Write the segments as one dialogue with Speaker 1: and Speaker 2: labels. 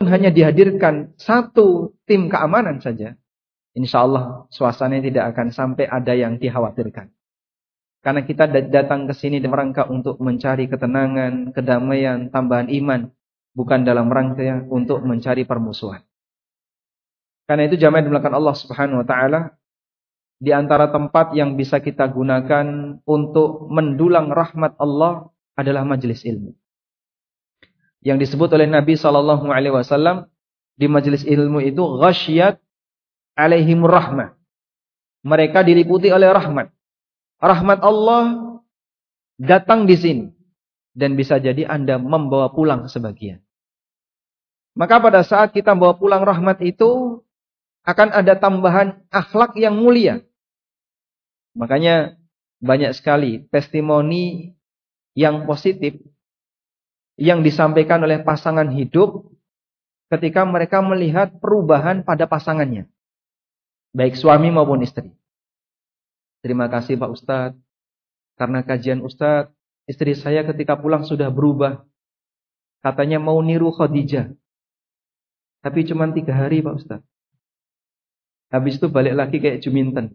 Speaker 1: hanya dihadirkan satu tim keamanan saja, insya Allah suasananya tidak akan sampai ada yang dikhawatirkan. Karena kita datang ke sini dalam rangka untuk mencari ketenangan, kedamaian, tambahan iman, bukan dalam rangka untuk mencari permusuhan. Karena itu jamaah dimulakan Allah Subhanahu wa taala, di antara tempat yang bisa kita gunakan untuk mendulang rahmat Allah adalah majelis ilmu. Yang disebut oleh Nabi sallallahu alaihi wasallam, di majelis ilmu itu ghasyiyat alaihimur rahmah. Mereka diliputi oleh rahmat. Rahmat Allah datang di sini. Dan bisa jadi Anda membawa pulang sebagian. Maka pada saat kita bawa pulang rahmat itu, akan ada tambahan akhlak yang mulia. Makanya banyak sekali testimoni yang positif yang disampaikan oleh pasangan hidup ketika mereka melihat perubahan pada pasangannya. Baik suami maupun istri. Terima kasih Pak Ustadz. Karena kajian Ustadz, istri saya ketika pulang sudah berubah. Katanya mau niru Khadijah. Tapi cuma 3 hari Pak Ustadz. Habis itu balik lagi kayak Juminten.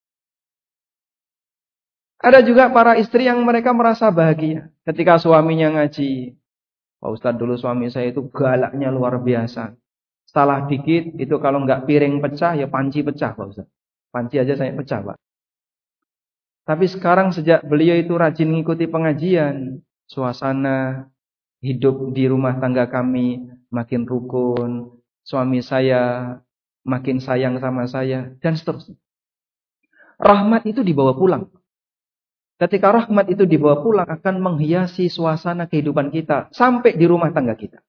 Speaker 1: Ada juga para istri yang mereka merasa bahagia ketika suaminya ngaji. Pak Ustadz, dulu suami saya itu galaknya luar biasa. Salah dikit, itu kalau nggak piring pecah, ya panci pecah Pak Ustadz. Panci aja saya pecah Pak. Tapi sekarang sejak beliau itu rajin mengikuti pengajian, suasana hidup di rumah tangga kami makin rukun, suami saya makin sayang sama saya, dan seterusnya. Rahmat itu dibawa pulang. Ketika rahmat itu dibawa pulang akan menghiasi suasana kehidupan kita sampai di rumah tangga kita.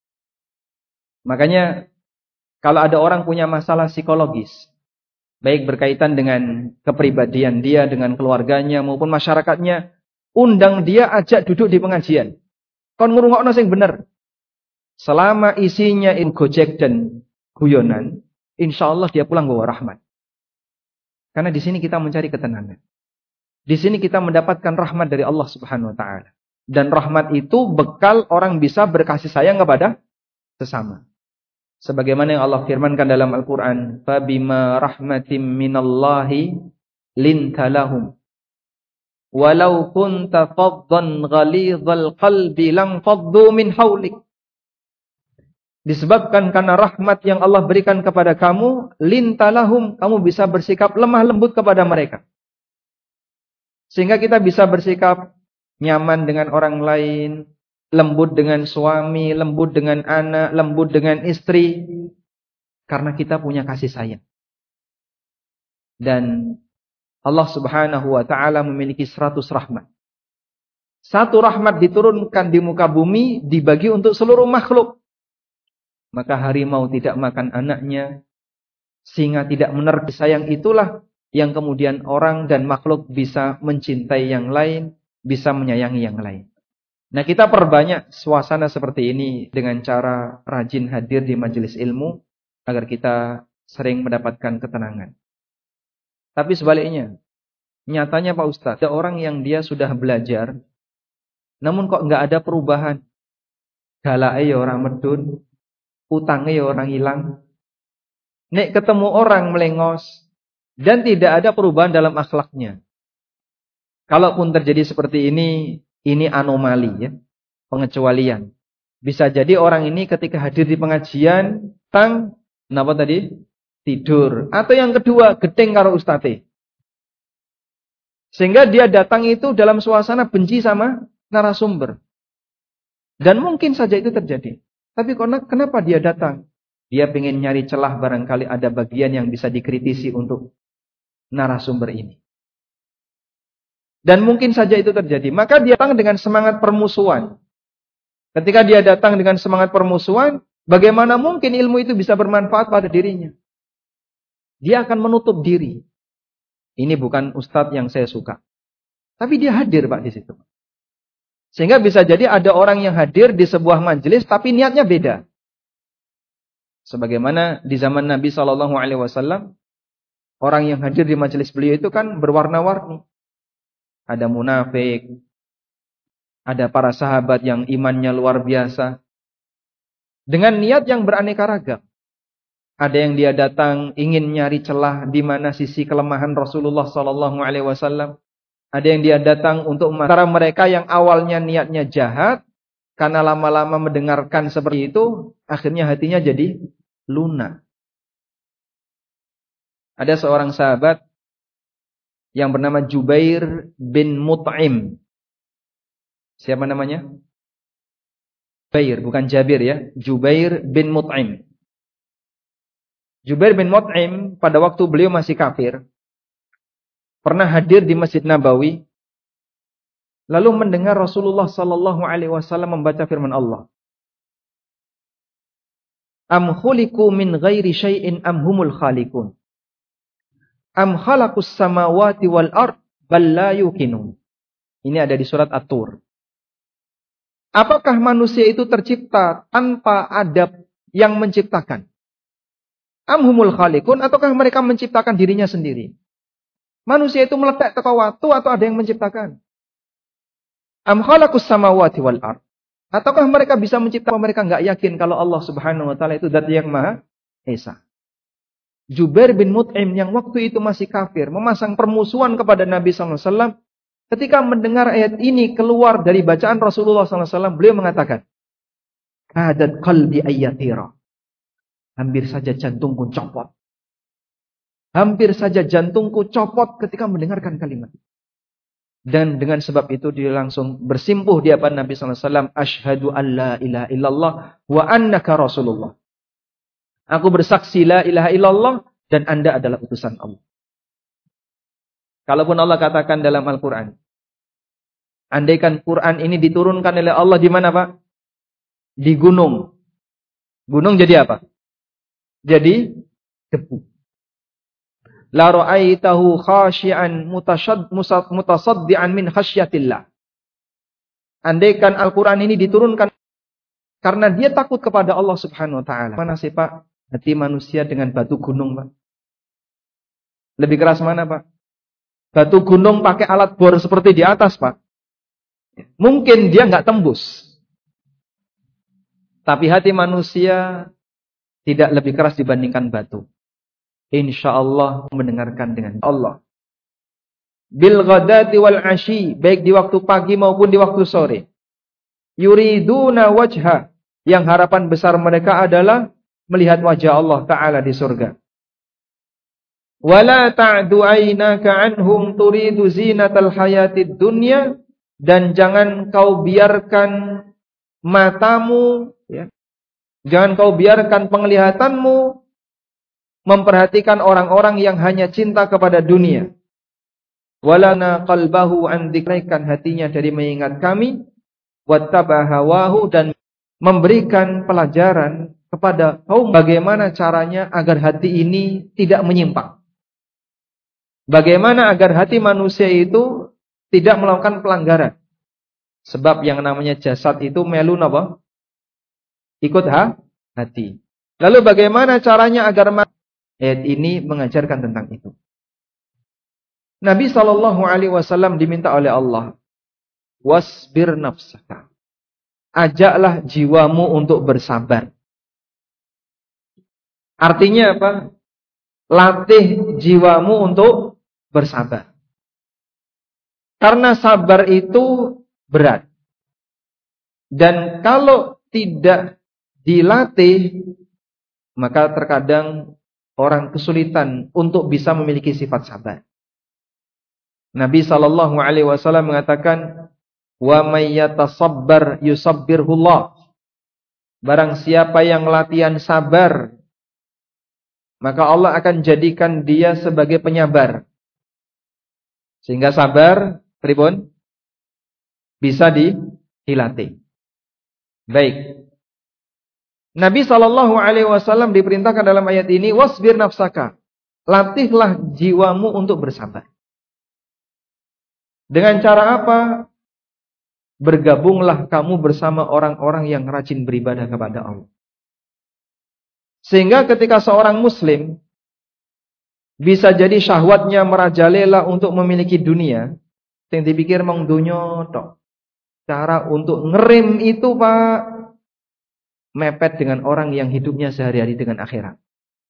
Speaker 1: Makanya kalau ada orang punya masalah psikologis, baik berkaitan dengan kepribadian dia, dengan keluarganya maupun masyarakatnya, undang dia, ajak duduk di pengajian. Kon ngrungokno sing bener. Selama isinya gojek dan guyonan, insyaallah dia pulang bawa rahmat. Karena di sini kita mencari ketenangan. Di sini kita mendapatkan rahmat dari Allah Subhanahu wa taala. Dan rahmat itu bekal orang bisa berkasih sayang kepada sesama. Sebagaimana yang Allah firmankan dalam Al-Quran, فَبِمَا رَحْمَةٍ مِّنَ اللَّهِ لِنْتَ لَهُمْ وَلَوْ كُنْتَ فَضًّا غَلِيظَ الْقَلْبِ لَانْفَضُّوا مِنْ حَوْلِكَ. Disebabkan karena rahmat yang Allah berikan kepada kamu, لِنْتَ لَهُمْ, kamu bisa bersikap lemah lembut kepada mereka. Sehingga kita bisa bersikap nyaman dengan orang lain, lembut dengan suami, lembut dengan anak, lembut dengan istri. Karena kita punya kasih sayang. Dan Allah Subhanahu wa ta'ala memiliki 100 rahmat. Satu rahmat diturunkan di muka bumi, dibagi untuk seluruh makhluk. Maka harimau tidak makan anaknya, singa tidak menerki sayang, itulah yang kemudian orang dan makhluk bisa mencintai yang lain, bisa menyayangi yang lain. Nah, kita perbanyak suasana seperti ini dengan cara rajin hadir di majelis ilmu agar kita sering mendapatkan ketenangan. Tapi sebaliknya, nyatanya Pak Ustadz, ada orang yang dia sudah belajar, namun kok nggak ada perubahan. Galake ya orang medun, utangnya ya orang hilang. Nek ketemu orang melengos dan tidak ada perubahan dalam akhlaknya. Kalaupun terjadi seperti ini anomali ya, pengecualian. Bisa jadi orang ini ketika hadir di pengajian, kenapa tadi? Tidur. Atau yang kedua, gedeng karo ustate. Sehingga dia datang itu dalam suasana benci sama narasumber. Dan mungkin saja itu terjadi. Tapi kenapa dia datang? Dia pengen nyari celah, barangkali ada bagian yang bisa dikritisi untuk narasumber ini. Dan mungkin saja itu terjadi. Maka dia datang dengan semangat permusuhan. Ketika dia datang dengan semangat permusuhan, bagaimana mungkin ilmu itu bisa bermanfaat pada dirinya? Dia akan menutup diri. Ini bukan ustadz yang saya suka. Tapi dia hadir Pak di situ. Sehingga bisa jadi ada orang yang hadir di sebuah majelis tapi niatnya beda. Sebagaimana di zaman Nabi SAW, orang yang hadir di majelis beliau itu kan berwarna-warni. Ada munafik, ada para sahabat yang imannya luar biasa. dengan niat yang beraneka ragam. Ada yang dia datang ingin nyari celah di mana sisi kelemahan Rasulullah sallallahu alaihi wasallam. Ada yang dia datang untuk antara mereka yang awalnya niatnya jahat, karena lama-lama mendengarkan seperti itu, akhirnya hatinya jadi lunak. Ada seorang sahabat yang bernama Jubair bin Mut'im. Siapa namanya? Jubair, bukan Jabir ya. Jubair bin Mut'im. Jubair bin Mut'im pada waktu beliau masih kafir, pernah hadir di Masjid Nabawi, lalu mendengar Rasulullah sallallahu alaihi wasallam membaca firman Allah. Am khuliqu min ghairi syai'in am humul khaliqun. Am khalaqus samawati wal ard bal la yuqinun. Ini ada di surat At-Tur. Apakah manusia itu tercipta tanpa ada yang menciptakan? Am humul khaliqun, ataukah mereka menciptakan dirinya sendiri? Manusia itu meletak teka waktu atau ada yang menciptakan? Am khalaqus samawati wal ard. Ataukah mereka bisa menciptakan, mereka enggak yakin kalau Allah Subhanahu wa taala itu zat yang Maha Esa. Jubair bin Mut'im yang waktu itu masih kafir, memasang permusuhan kepada Nabi sallallahu alaihi wasallam, ketika mendengar ayat ini keluar dari bacaan Rasulullah sallallahu alaihi wasallam, beliau mengatakan, "Kadat qalbi ayyatira." Hampir saja jantungku copot. Hampir saja jantungku copot ketika mendengarkan kalimat. Dan dengan sebab itu dia langsung bersimpuh di hadapan Nabi sallallahu alaihi wasallam, "Asyhadu an la ilaha illallah wa annaka Rasulullah." Aku bersaksi la ilaha illallah dan Anda adalah utusan Allah. Kalaupun Allah katakan dalam Al-Qur'an, andaikan Quran ini diturunkan oleh Allah di mana, Pak? Di gunung. Gunung jadi apa? Jadi debu. La ra'aitahu khashi'an mutasaddian min khasyatillah. Andaikan Al-Qur'an ini diturunkan karena dia takut kepada Allah Subhanahu wa taala. Mana sih, Pak? Hati manusia dengan batu gunung, Pak? Lebih keras mana, Pak? Batu gunung pakai alat bor seperti di atas, Pak. Mungkin dia enggak tembus. Tapi hati manusia tidak lebih keras dibandingkan batu. Insya Allah mendengarkan dengan Allah. Bil ghadati wal ashi, baik di waktu pagi maupun di waktu sore. Yuriduna wajha, yang harapan besar mereka adalah melihat wajah Allah Ta'ala di surga. Wala ta'du aynaka anhum turidu zinatal hayatid dunya, dan jangan kau biarkan matamu, ya, jangan kau biarkan penglihatanmu memperhatikan orang-orang yang hanya cinta kepada dunia. Walana qalbahu an dzikraikan, hatinya dari mengingat kami, wattaba hawahu, dan memberikan pelajaran kepada kaum bagaimana caranya agar hati ini tidak menyimpang. Bagaimana agar hati manusia itu tidak melakukan pelanggaran. Sebab yang namanya jasad itu melun apa? Ikut hati. Lalu bagaimana caranya agar ayat ini mengajarkan tentang itu. Nabi SAW diminta oleh Allah, wasbir nafsaka, ajaklah jiwamu untuk bersabar. Artinya apa? Latih jiwamu untuk bersabar. Karena sabar itu berat. Dan kalau tidak dilatih, maka terkadang orang kesulitan untuk bisa memiliki sifat sabar. Nabi SAW mengatakan, wa may yatasabbar yusabbirhullah. Barang siapa yang latihan sabar, maka Allah akan jadikan dia sebagai penyabar. Sehingga sabar, pripun? Bisa dilatih. Baik. Nabi SAW diperintahkan dalam ayat ini, wasbir nafsaka, latihlah jiwamu untuk bersabar. Dengan cara apa? Bergabunglah kamu bersama orang-orang yang rajin beribadah kepada Allah. Sehingga ketika seorang muslim bisa jadi syahwatnya merajalela untuk memiliki dunia, yang dipikir mong dunyo tok. Cara untuk ngerem itu, Pak, mepet dengan orang yang hidupnya sehari-hari dengan akhirat.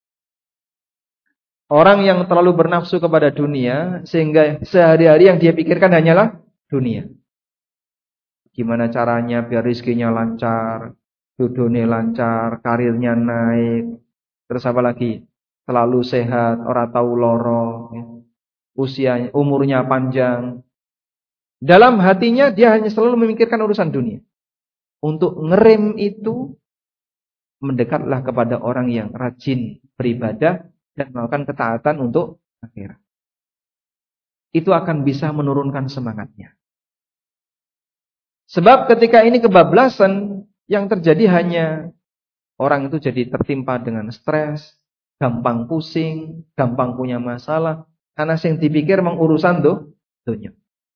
Speaker 1: Orang yang terlalu bernafsu kepada dunia sehingga sehari-hari yang dia pikirkan hanyalah dunia. Gimana caranya biar rezekinya lancar, jodohnya lancar, karirnya naik. Terus apa lagi? Selalu sehat, ora tahu loro, ya. Usianya, umurnya panjang. Dalam hatinya dia hanya selalu memikirkan urusan dunia. Untuk ngerem itu, mendekatlah kepada orang yang rajin beribadah dan melakukan ketaatan untuk akhirat. Itu akan bisa menurunkan semangatnya. Sebab ketika ini kebablasan, yang terjadi hanya orang itu jadi tertimpa dengan stres, gampang pusing, gampang punya masalah, karena yang dipikir mengurusan dunia.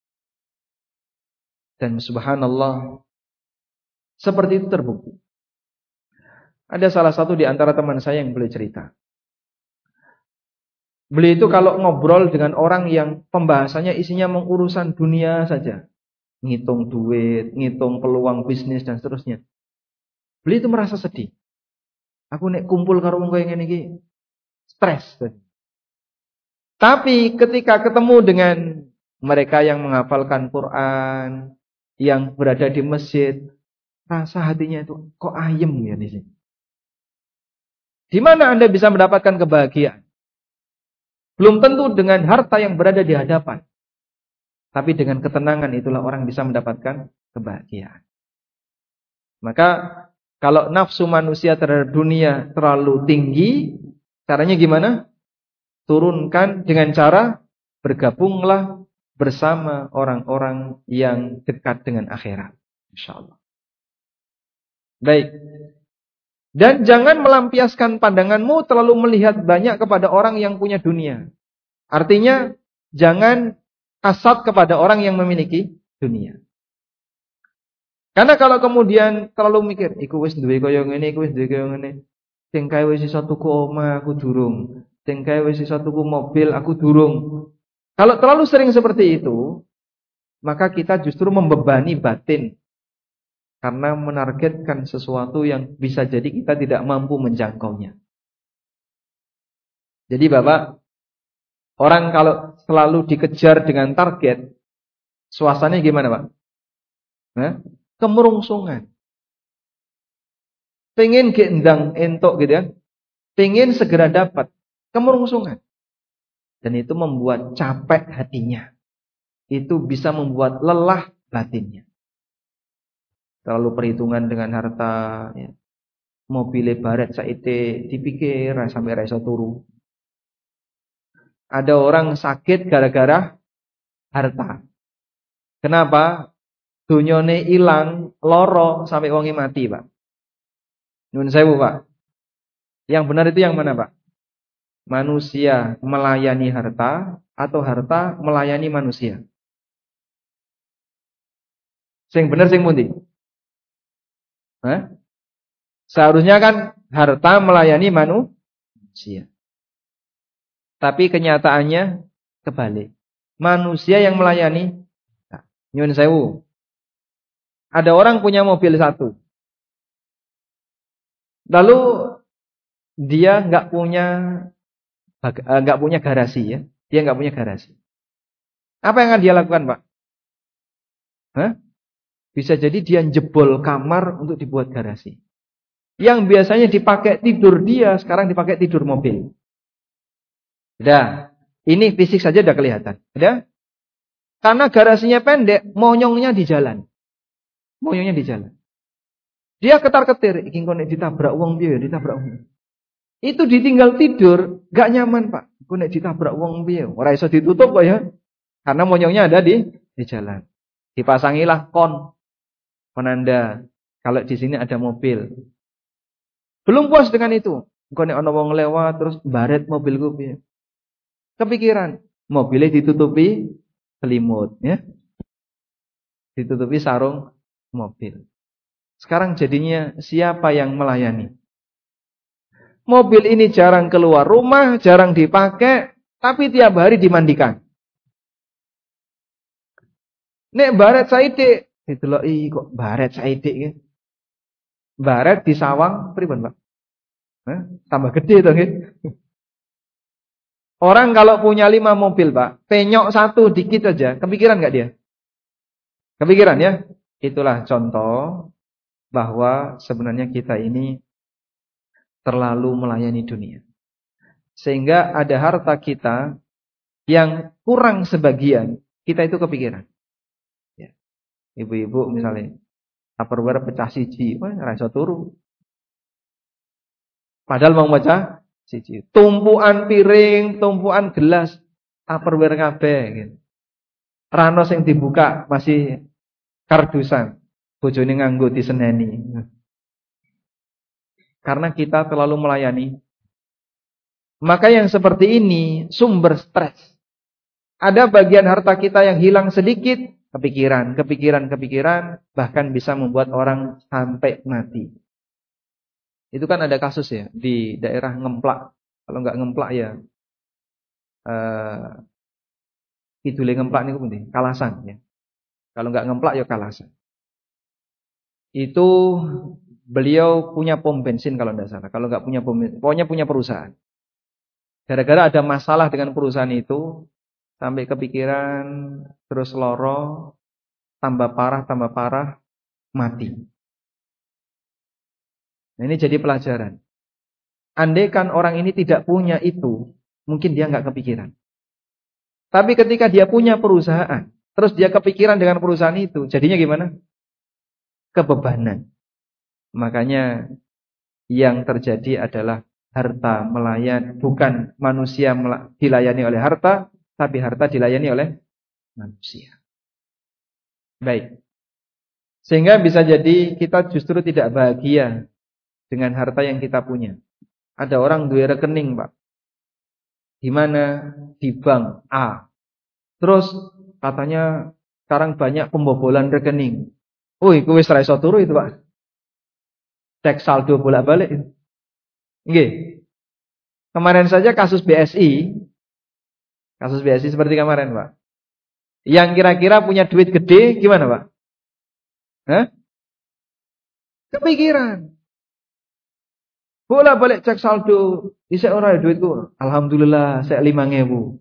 Speaker 1: Dan subhanallah, seperti itu terbukti. Ada salah satu di antara teman saya yang boleh cerita. Beliau itu kalau ngobrol dengan orang yang pembahasannya isinya mengurusan dunia saja, ngitung duit, ngitung peluang bisnis dan seterusnya, beliau itu merasa sedih. Aku nek kumpul karo wong koyo ngene iki stres. Tapi ketika ketemu dengan mereka yang menghafalkan Quran, yang berada di masjid, rasa hatinya itu kok ayem ya di sini. Di mana Anda bisa mendapatkan kebahagiaan? Belum tentu dengan harta yang berada di hadapan. Tapi dengan ketenangan itulah orang bisa mendapatkan kebahagiaan. Maka kalau nafsu manusia terhadap dunia terlalu tinggi, caranya gimana? Turunkan dengan cara bergabunglah bersama orang-orang yang dekat dengan akhirat. InsyaAllah. Baik. Dan jangan melampiaskan pandanganmu terlalu melihat banyak kepada orang yang punya dunia. Artinya, jangan hasad kepada orang yang memiliki dunia. Karena kalau kemudian terlalu mikir, iku wis duwe kaya ngene, iku wis duwe kaya ngene. Sing kae wis iso tuku omah, aku durung. Sing kae wis iso tuku mobil, aku durung. Kalau terlalu sering seperti itu, maka kita justru membebani batin. Karena menargetkan sesuatu yang bisa jadi kita tidak mampu menjangkaunya. Jadi Bapak, orang kalau selalu dikejar dengan target, suasananya gimana Pak? Kemerungsungan. Pengen gendang entok gitu ya. Pengen segera dapat. Kemerungsungan. Dan itu membuat capek hatinya. Itu bisa membuat lelah batinnya. Terlalu perhitungan dengan harta, ya. Mobil baret saite dipikir sampai ra iso turu. Ada orang sakit gara-gara harta. Kenapa? Dunyane ilang, loro sampai wonge mati, Pak. Nyuwun sewu, Pak. Yang benar itu yang mana, Pak? Manusia melayani harta atau harta melayani manusia? Sing bener sing pundi? Seharusnya kan harta melayani manusia. Tapi kenyataannya kebalik. Manusia yang melayani. Nyuwun sewu. Ada orang punya mobil satu. Lalu dia nggak punya garasi ya. Dia nggak punya garasi. Apa yang akan dia lakukan, Pak? Bisa jadi dia jebol kamar untuk dibuat garasi. Yang biasanya dipakai tidur dia, sekarang dipakai tidur mobil. Udah, ini fisik saja udah kelihatan. Udah? Karena garasinya pendek, monyongnya di jalan. Monyongnya di jalan. Dia ketar-ketir, iki kok nek ditabrak wong piye ya, ditabrak wong. Itu ditinggal tidur, gak nyaman, Pak. Kok nek ditabrak wong piye? Ora iso ditutup kok ya. Karena monyongnya ada di jalan. Dipasangilah kon penanda kalau di sini ada mobil. Belum puas dengan itu. Kok nek ana wong lewat terus baret mobilku piye? Kepikiran, mobilnya ditutupi selimut ya. Ditutupi sarung mobil. Sekarang jadinya siapa yang melayani? Mobil ini jarang keluar rumah, jarang dipakai, tapi tiap hari dimandikan. Nek baret saithik, diteloki kok baret saithik ya. Baret di sawang pripun, Pak? Tambah gede to nggih. Orang kalau punya 5 mobil, Pak, penyok satu dikit aja, kepikiran enggak dia? Kepikiran ya? Itulah contoh bahwa sebenarnya kita ini terlalu melayani dunia. Sehingga ada harta kita yang kurang sebagian, kita itu kepikiran. Ya. Ibu-ibu misalnya, Tupperware pecah siji, wah ora iso turu. Padahal mau pecah siji. Tumpuan piring, tumpuan gelas, Tupperware kabeh gitu. Rano sing dibuka masih kardusan. Bojone nganggo diseneni. Karena kita terlalu melayani. Maka yang seperti ini sumber stres. Ada bagian harta kita yang hilang sedikit, kepikiran, bahkan bisa membuat orang sampai mati. Itu kan ada kasus ya di daerah Ngemplak. Kalau nggak Ngemplak ya Kidule Ngemplak niku pundi? Kalasan ya. Kalau nggak Ngemplak ya Kalasan. Itu beliau punya pom bensin kalau tidak salah. Kalau nggak punya pom bensin, pokoknya punya perusahaan. Gara-gara ada masalah dengan perusahaan itu, sampai kepikiran, terus loro, tambah parah, mati. Nah, ini jadi pelajaran. Andaikan orang ini tidak punya itu, mungkin dia nggak kepikiran. Tapi ketika dia punya perusahaan, terus dia kepikiran dengan perusahaan itu, jadinya gimana? Kebebanan. Makanya yang terjadi adalah harta melayani, bukan manusia dilayani oleh harta, tapi harta dilayani oleh manusia. Baik. Sehingga bisa jadi kita justru tidak bahagia dengan harta yang kita punya. Ada orang duwe rekening, Pak. Di mana? Di bank A. Terus katanya sekarang banyak pembobolan rekening. Iku wis ra iso turu itu, Pak. Cek saldo bolak-balik. Nggih. Kemarin saja kasus BSI. Kasus BSI seperti kemarin, Pak. Yang kira-kira punya duit gede gimana, Pak? Hah? Kepikiran. Bolak-balik cek saldo, isek ora duitku. Alhamdulillah, sek 5.000.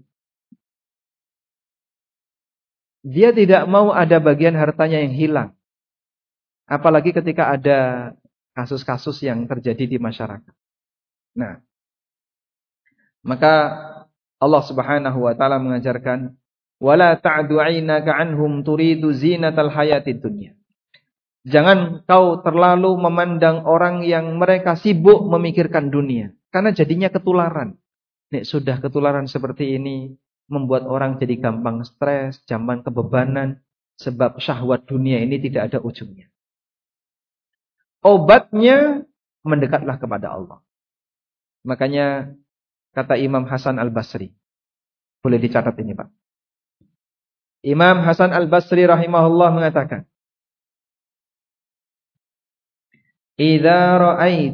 Speaker 1: Dia tidak mau ada bagian hartanya yang hilang. Apalagi ketika ada kasus-kasus yang terjadi di masyarakat. Nah, maka Allah Subhanahu wa taala mengajarkan, "Wala ta'du 'ainaka 'anhum turidu zinatal hayatid dunya." Jangan kau terlalu memandang orang yang mereka sibuk memikirkan dunia, karena jadinya ketularan. Nek sudah ketularan seperti ini, membuat orang jadi gampang stres, gampang kebebanan, sebab syahwat dunia ini tidak ada ujungnya. Obatnya mendekatlah kepada Allah. Makanya kata Imam Hasan Al-Basri. Boleh dicatat ini, Pak. Imam Hasan Al-Basri rahimahullah mengatakan, Idza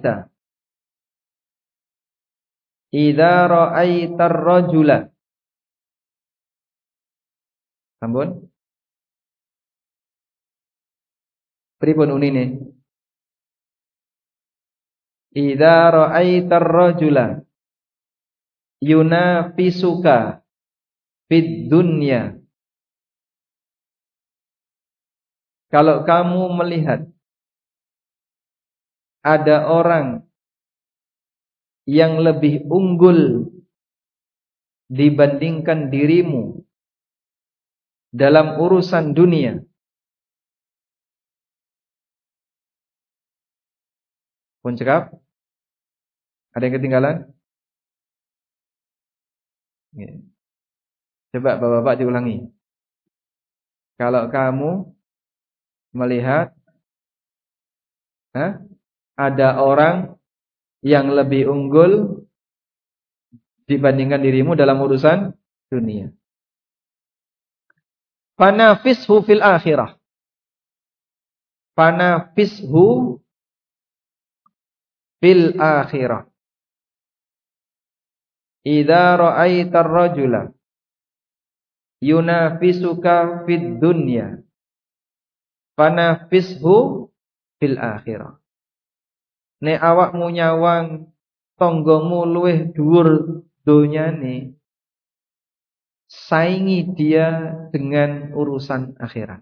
Speaker 1: ra'aita ar-rajula. Sampun? Pripun unine? Idza ra'aita ar-rajula yunafisuka fid dunya. Kalau kamu melihat ada orang yang lebih unggul dibandingkan dirimu dalam urusan dunia, pun cekap? Ada yang ketinggalan? Coba Bapak-bapak diulangi. Kalau kamu melihat ada orang yang lebih unggul dibandingkan dirimu dalam urusan dunia, fanafishu fil akhirah. Fanafishu fil akhirah. Idza ra'aita ar-rajula yunafisuka fid dunya, fanafishu fil akhirah. nek awakmu nyawang tanggamu luwih dhuwur donyane, saingi dia dengan urusan akhirat.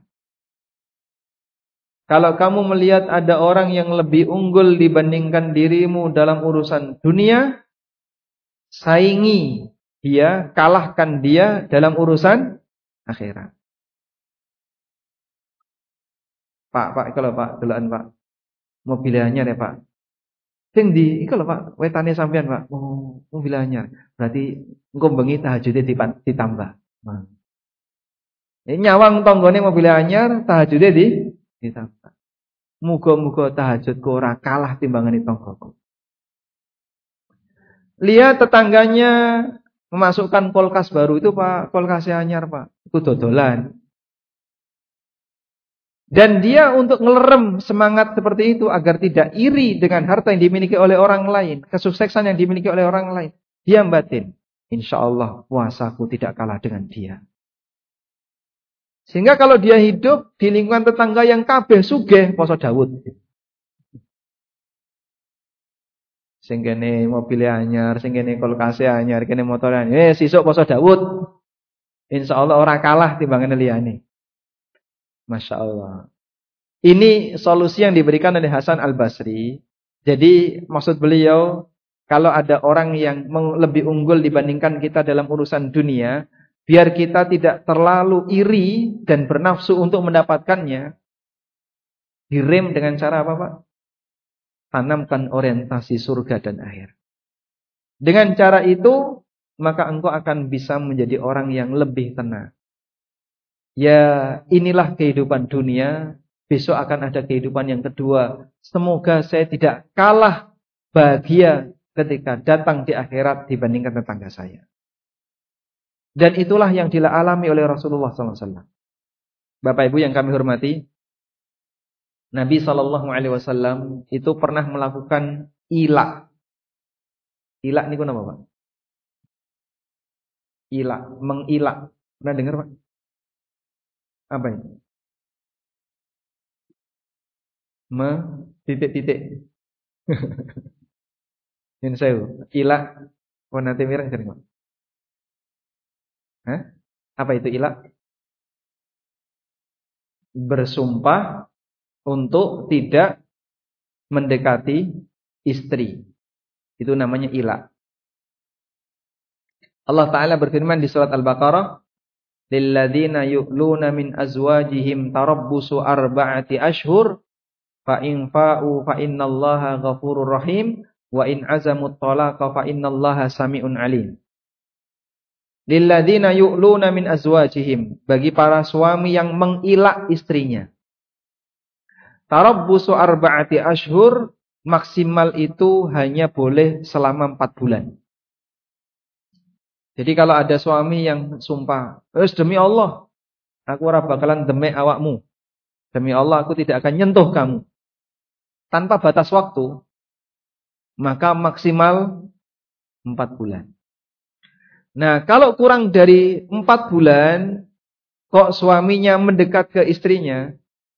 Speaker 1: Kalau kamu melihat ada orang yang lebih unggul dibandingkan dirimu dalam urusan dunia, saingi dia, kalahkan dia dalam urusan akhirat. Pak, kalau Pak, delokan Pak. Mobil anyar ya Pak. Sing ndi? Iku lho Pak, wetane sampean Pak. Oh, mobil anyar. Berarti engko bengi tahajude ditambah. Nah. Nyawang tanggane mobil anyar, tahajude ditambah. Muga-muga tahajudku ora kalah timbangane tanggaku. Lihat tetangganya memasukkan kulkas baru itu Pak, kulkasnya anyar Pak. Itu dodolan. Dan dia untuk ngelerem semangat seperti itu agar tidak iri dengan harta yang dimiliki oleh orang lain, kesuksesan yang dimiliki oleh orang lain. Dia batin, insyaallah puasaku tidak kalah dengan dia. Sehingga kalau dia hidup di lingkungan tetangga yang kabeh sugih, poso Daud. Sing kene mobil anyar, sing kene kulkas anyar, kene motor anyar. Sesuk poso Daud. Insyaallah ora kalah timbangane liyane. Masya Allah. Ini solusi yang diberikan oleh Hasan Al-Basri. Jadi maksud beliau, kalau ada orang yang lebih unggul dibandingkan kita dalam urusan dunia, biar kita tidak terlalu iri dan bernafsu untuk mendapatkannya, direm dengan cara apa Pak? Tanamkan orientasi surga dan akhir. Dengan cara itu, maka engkau akan bisa menjadi orang yang lebih tenang. Ya, inilah kehidupan dunia. Besok akan ada kehidupan yang kedua. Semoga saya tidak kalah bahagia ketika datang di akhirat dibandingkan tetangga saya. Dan itulah yang dialami oleh Rasulullah SAW. Bapak Ibu yang kami hormati, Nabi SAW itu pernah melakukan ilak. Ilak ini apa Pak? Ilak, mengilak. Pernah dengar Pak? Apa itu? Titik-titik. Yang saya ilak warna mireng sering Pak. Hah? Apa itu ilak? Bersumpah untuk tidak mendekati istri. Itu namanya ilak. Allah Ta'ala berfirman di surat Al-Baqarah, lilladzina yu'luna min azwajihim tarabbusu arba'ati ashhur fa in fa'u fa innallaha ghafurur rahim wa in azamut talaqa fa innallaha sami'un alim. Lilladzina yu'luna min azwajihim, bagi para suami yang mengilak istrinya. Tarabbusu arba'ati ashhur, maksimal itu hanya boleh selama 4 bulan. Jadi kalau ada suami yang sumpah, demi Allah, aku ora bakalan demek awakmu. Demi Allah, aku tidak akan nyentuh kamu. Tanpa batas waktu, maka maksimal 4 bulan. Nah, kalau kurang dari 4 bulan, kok suaminya mendekat ke istrinya,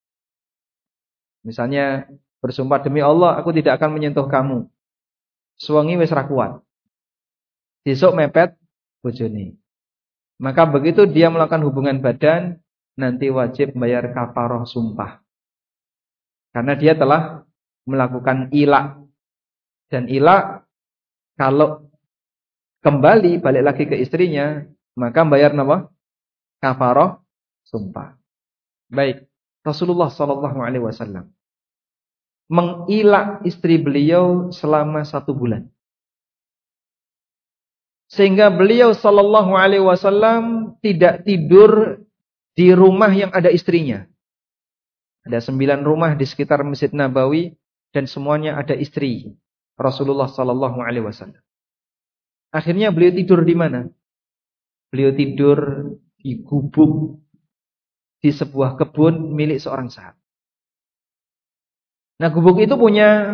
Speaker 1: misalnya bersumpah demi Allah, aku tidak akan menyentuh kamu. Suami wis ra kuat. Besok mepet bojone. Maka begitu dia melakukan hubungan badan, nanti wajib bayar kafarah sumpah. Karena dia telah melakukan ilak. Dan ilak, kalau kembali balik lagi ke istrinya, maka bayar apa? Kafarah sumpah. Baik, Rasulullah SAW mengilak istri beliau selama 1 bulan. Sehingga beliau SAW tidak tidur di rumah yang ada istrinya. Ada 9 rumah di sekitar Masjid Nabawi dan semuanya ada istri Rasulullah SAW. Akhirnya beliau tidur di mana? Beliau tidur di gubuk di sebuah kebun milik seorang sahabat. Nah, gubuk itu punya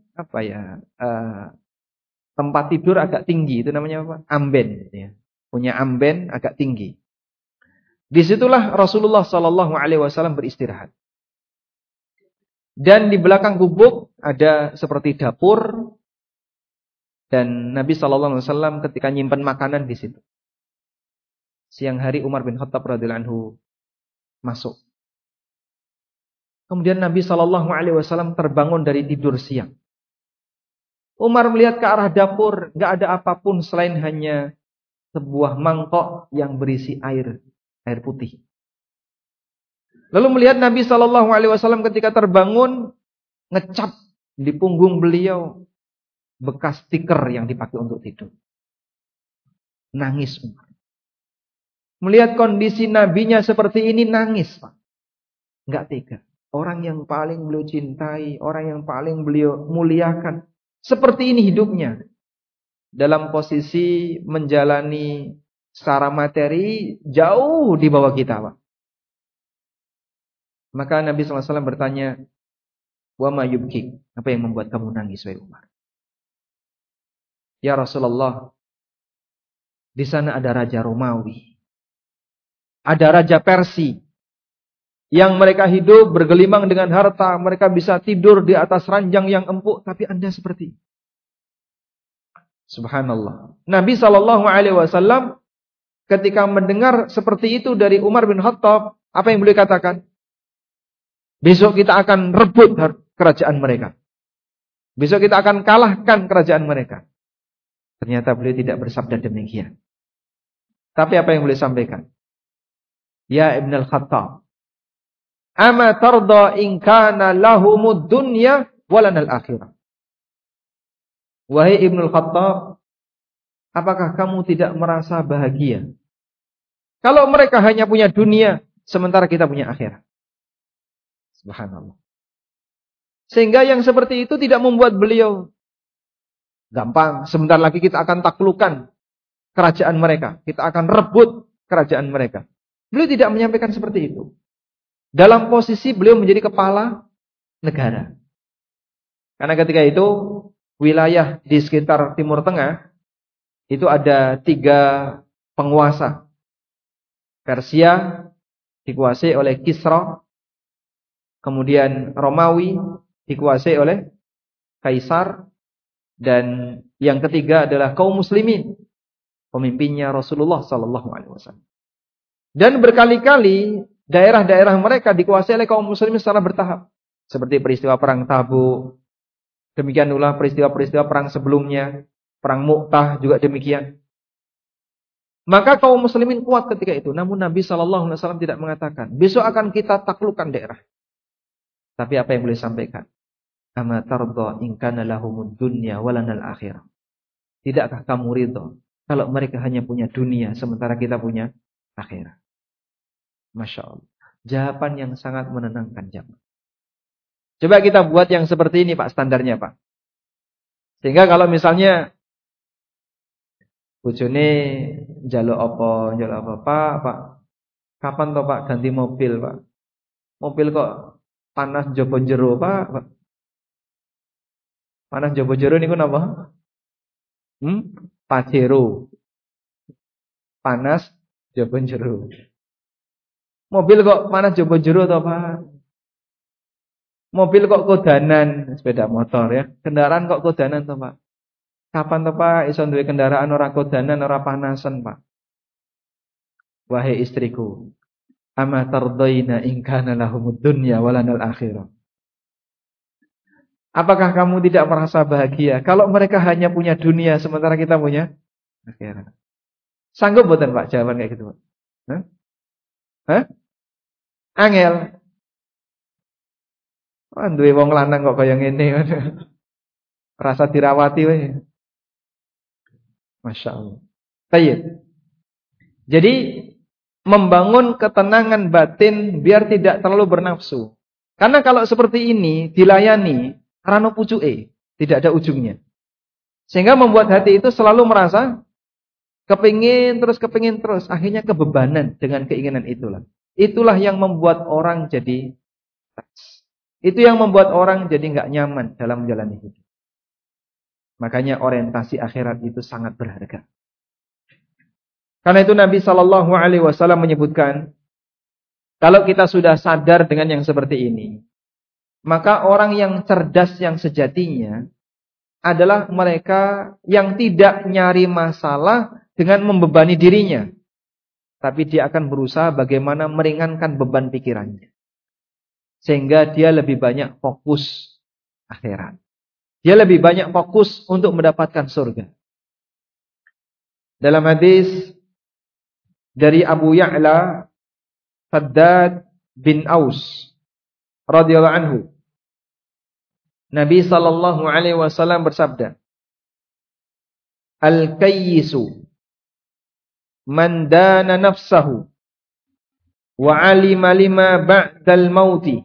Speaker 1: tempat tidur agak tinggi, itu namanya apa? Amben, ya. Punya amben agak tinggi. Disitulah Rasulullah SAW beristirahat. Dan di belakang gubuk ada seperti dapur dan Nabi SAW ketika nyimpan makanan di situ. Siang hari Umar bin Khattab radhiyallahu anhu masuk. Kemudian Nabi SAW terbangun dari tidur siang. Umar melihat ke arah dapur, nggak ada apapun selain hanya sebuah mangkok yang berisi air putih. Lalu melihat Nabi SAW ketika terbangun, ngecap di punggung beliau bekas stiker yang dipakai untuk tidur. Nangis Umar. Melihat kondisi nabinya seperti ini, nangis Pak. Nggak tega. Orang yang paling beliau cintai, orang yang paling beliau muliakan, seperti ini hidupnya. Dalam posisi menjalani secara materi jauh di bawah kita, Pak. Maka Nabi SAW bertanya, "Wa ma yubkik?" Apa yang membuat kamu nangis, wahai Umar? Ya Rasulullah, di sana ada raja Romawi, ada raja Persia, yang mereka hidup bergelimang dengan harta, mereka bisa tidur di atas ranjang yang empuk, tapi Anda seperti ini. Subhanallah. Nabi SAW ketika mendengar seperti itu dari Umar bin Khattab, apa yang beliau katakan? Besok kita akan rebut kerajaan mereka. Besok kita akan kalahkan kerajaan mereka. Ternyata beliau tidak bersabda demikian. Tapi apa yang beliau sampaikan? Ya Ibn al-Khattab, ama tarda in kana lahumud dunya walanal akhirah. Wahai Ibnul Khattab, apakah kamu tidak merasa bahagia kalau mereka hanya punya dunia, sementara kita punya akhirat? Subhanallah. Sehingga yang seperti itu tidak membuat beliau gampang, sebentar lagi kita akan taklukkan kerajaan mereka, kita akan rebut kerajaan mereka. Beliau tidak menyampaikan seperti itu. Dalam posisi beliau menjadi kepala negara. Karena ketika itu wilayah di sekitar Timur Tengah itu ada 3 penguasa. Persia dikuasai oleh Kisra, kemudian Romawi dikuasai oleh Kaisar, dan yang ketiga adalah kaum muslimin, pemimpinnya Rasulullah SAW. Dan berkali-kali daerah-daerah mereka dikuasai oleh kaum muslimin secara bertahap, seperti peristiwa perang Tabuk. Demikian pula peristiwa-peristiwa perang sebelumnya, perang Mu'tah juga demikian. Maka kaum muslimin kuat ketika itu. Namun Nabi SAW tidak mengatakan, besok akan kita taklukkan daerah. Tapi apa yang boleh sampaikan? Ama tarda in kana lahumud dunya walanal akhirah. Tidakkah kamu ridho kalau mereka hanya punya dunia sementara kita punya akhirat? Masya Allah. Jawaban yang sangat menenangkan jamaah. Coba kita buat yang seperti ini Pak, standarnya Pak. Sehingga kalau misalnya bojone njaluk apa Pak, kapan toh Pak ganti mobil Pak? Mobil kok panas njaba jero Pak. Panas njaba jero niku napa? Pajero. Panas njaba jero. Mobil kok panas njaba jero toh Pak? Mobil kok kodanan, sepeda motor ya. Kendaraan kok kodanan toh Pak? Kapan toh Pak iso duwe kendaraan ora kodanan, ora panasan Pak? Wahai istriku, ama tardaina in kana lahumud dunya walanal akhirah. Apakah kamu tidak merasa bahagia kalau mereka hanya punya dunia sementara kita punya akhirat? Sanggup mboten Pak jawaban kayak gitu Pak? Hah? Angel. Duwe wong lanang kok kaya ngene. Rasa dirawati wae. Masya Allah. Baik. Jadi membangun ketenangan batin biar tidak terlalu bernafsu. Karena kalau seperti ini dilayani rano pucuke, tidak ada ujungnya. Sehingga membuat hati itu selalu merasa kepingin terus, akhirnya kebebanan dengan keinginan itulah. Itulah yang membuat orang jadi stres. Itu yang membuat orang jadi enggak nyaman dalam menjalani hidup. Makanya orientasi akhirat itu sangat berharga. Karena itu Nabi SAW menyebutkan, kalau kita sudah sadar dengan yang seperti ini, Maka orang yang cerdas yang sejatinya adalah mereka yang tidak nyari masalah dengan membebani dirinya. Tapi dia akan berusaha bagaimana meringankan beban pikirannya. Sehingga dia lebih banyak fokus akhirat. Dia lebih banyak fokus untuk mendapatkan surga. Dalam hadis dari Abu Ya'la Shaddad bin Aus radhiyallahu anhu, Nabi sallallahu alaihi wasallam bersabda, "Al-kayyisu man dana nafsahu wa alima lima ba'dal mauti."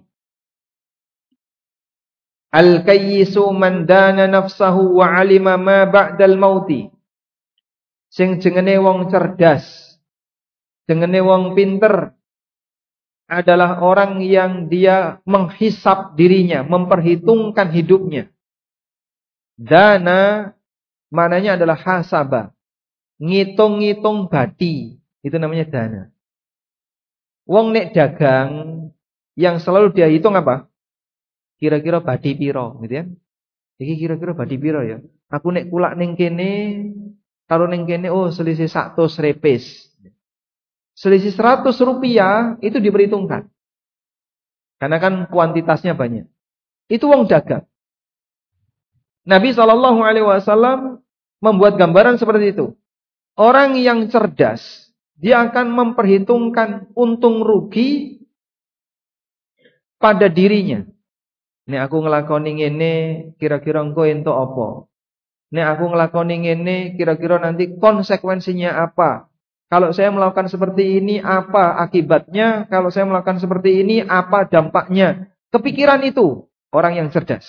Speaker 1: Al-kayyisu man dana nafsahu wa alima ma ba'dal mauti. Sing jenenge wong cerdas, jenenge wong pinter adalah orang yang dia menghisap dirinya, memperhitungkan hidupnya. Dana maknanya adalah hasaba, ngitung-ngitung badi, itu namanya dana. Wong nek dagang yang selalu dia hitung apa? Kira-kira badi piro, gitu ya. Iki kira-kira badi piro ya? Aku nek kulak ning kene karo ning kene selisih 100 repes. Selisih 100 rupiah itu diperhitungkan. Karena kan kuantitasnya banyak. Itu wong dagang. Nabi SAW membuat gambaran seperti itu. Orang yang cerdas, dia akan memperhitungkan untung rugi pada dirinya. Nek aku ngelakoni ngene, kira-kira engko entuk apa? Nek aku ngelakoni ngene, kira-kira nanti konsekuensinya apa? Kalau saya melakukan seperti ini, apa akibatnya? Kalau saya melakukan seperti ini, apa dampaknya? Kepikiran itu orang yang cerdas.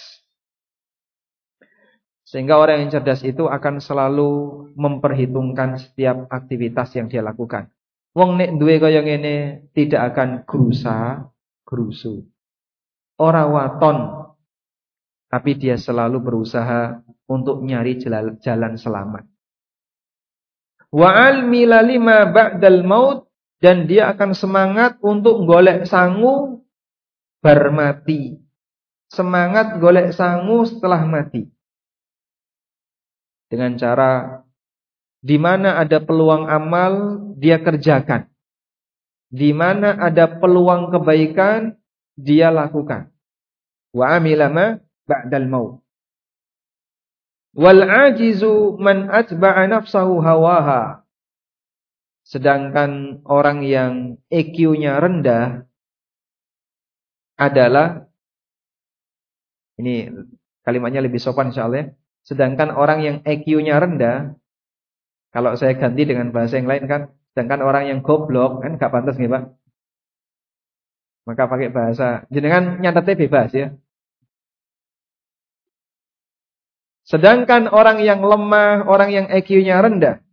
Speaker 1: Sehingga orang yang cerdas itu akan selalu memperhitungkan setiap aktivitas yang dia lakukan. Wong nek duwe kaya ngene tidak akan gerusa-gerusu. Ora waton. Tapi dia selalu berusaha untuk nyari jalan selamat. Wa almila lima ba'dal maut, dan dia akan semangat untuk golek sangu bar mati. Semangat golek sangu setelah mati. Dengan cara di mana ada peluang amal dia kerjakan. Di mana ada peluang kebaikan dia lakukan. Wa amila ma ba'dal maut. Wal ajizu man atba'a nafsahu hawaha. Sedangkan orang yang EQ-nya rendah adalah, ini kalimatnya lebih sopan insyaallah ya. Sedangkan orang yang EQ-nya rendah, kalau saya ganti dengan bahasa yang lain kan, sedangkan orang yang goblok kan gak pantas nggih, Pak. Maka pakai bahasa jenengan nyatetnya bebas ya. Sedangkan orang yang lemah, orang yang EQ-nya rendah,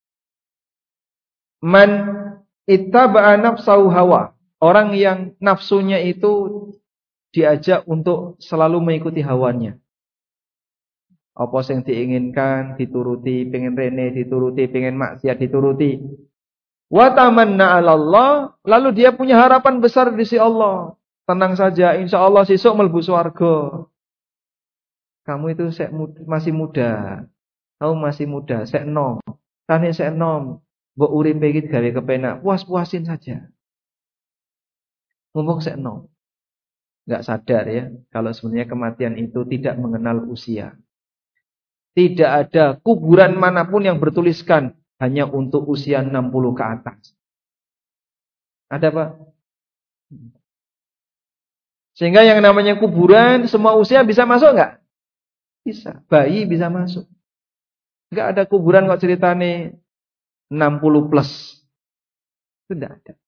Speaker 1: man ittaba'a nafsahu hawa, orang yang nafsunya itu diajak untuk selalu mengikuti hawanya. Apa yang diinginkan dituruti, pengen rene dituruti, pengen maksiat dituruti. Wa tamanna 'ala Allah, lalu dia punya harapan besar di sisi Allah. Tenang saja, insyaallah sesuk mlebu swarga. Kamu itu masih muda. Kamu masih muda, sek enom. Tane sek enom. Mbok uripe iki gawe kepenak, puas-puasin saja. Mumpung sek enom. Enggak sadar ya, kalau sebenarnya kematian itu tidak mengenal usia. Tidak ada kuburan manapun yang bertuliskan hanya untuk usia 60 ke atas. Ada, Pak? Sehingga yang namanya kuburan semua usia bisa masuk enggak? Bisa. Bayi bisa masuk. Enggak ada kuburan kok ceritane 60 plus. Itu tidak ada.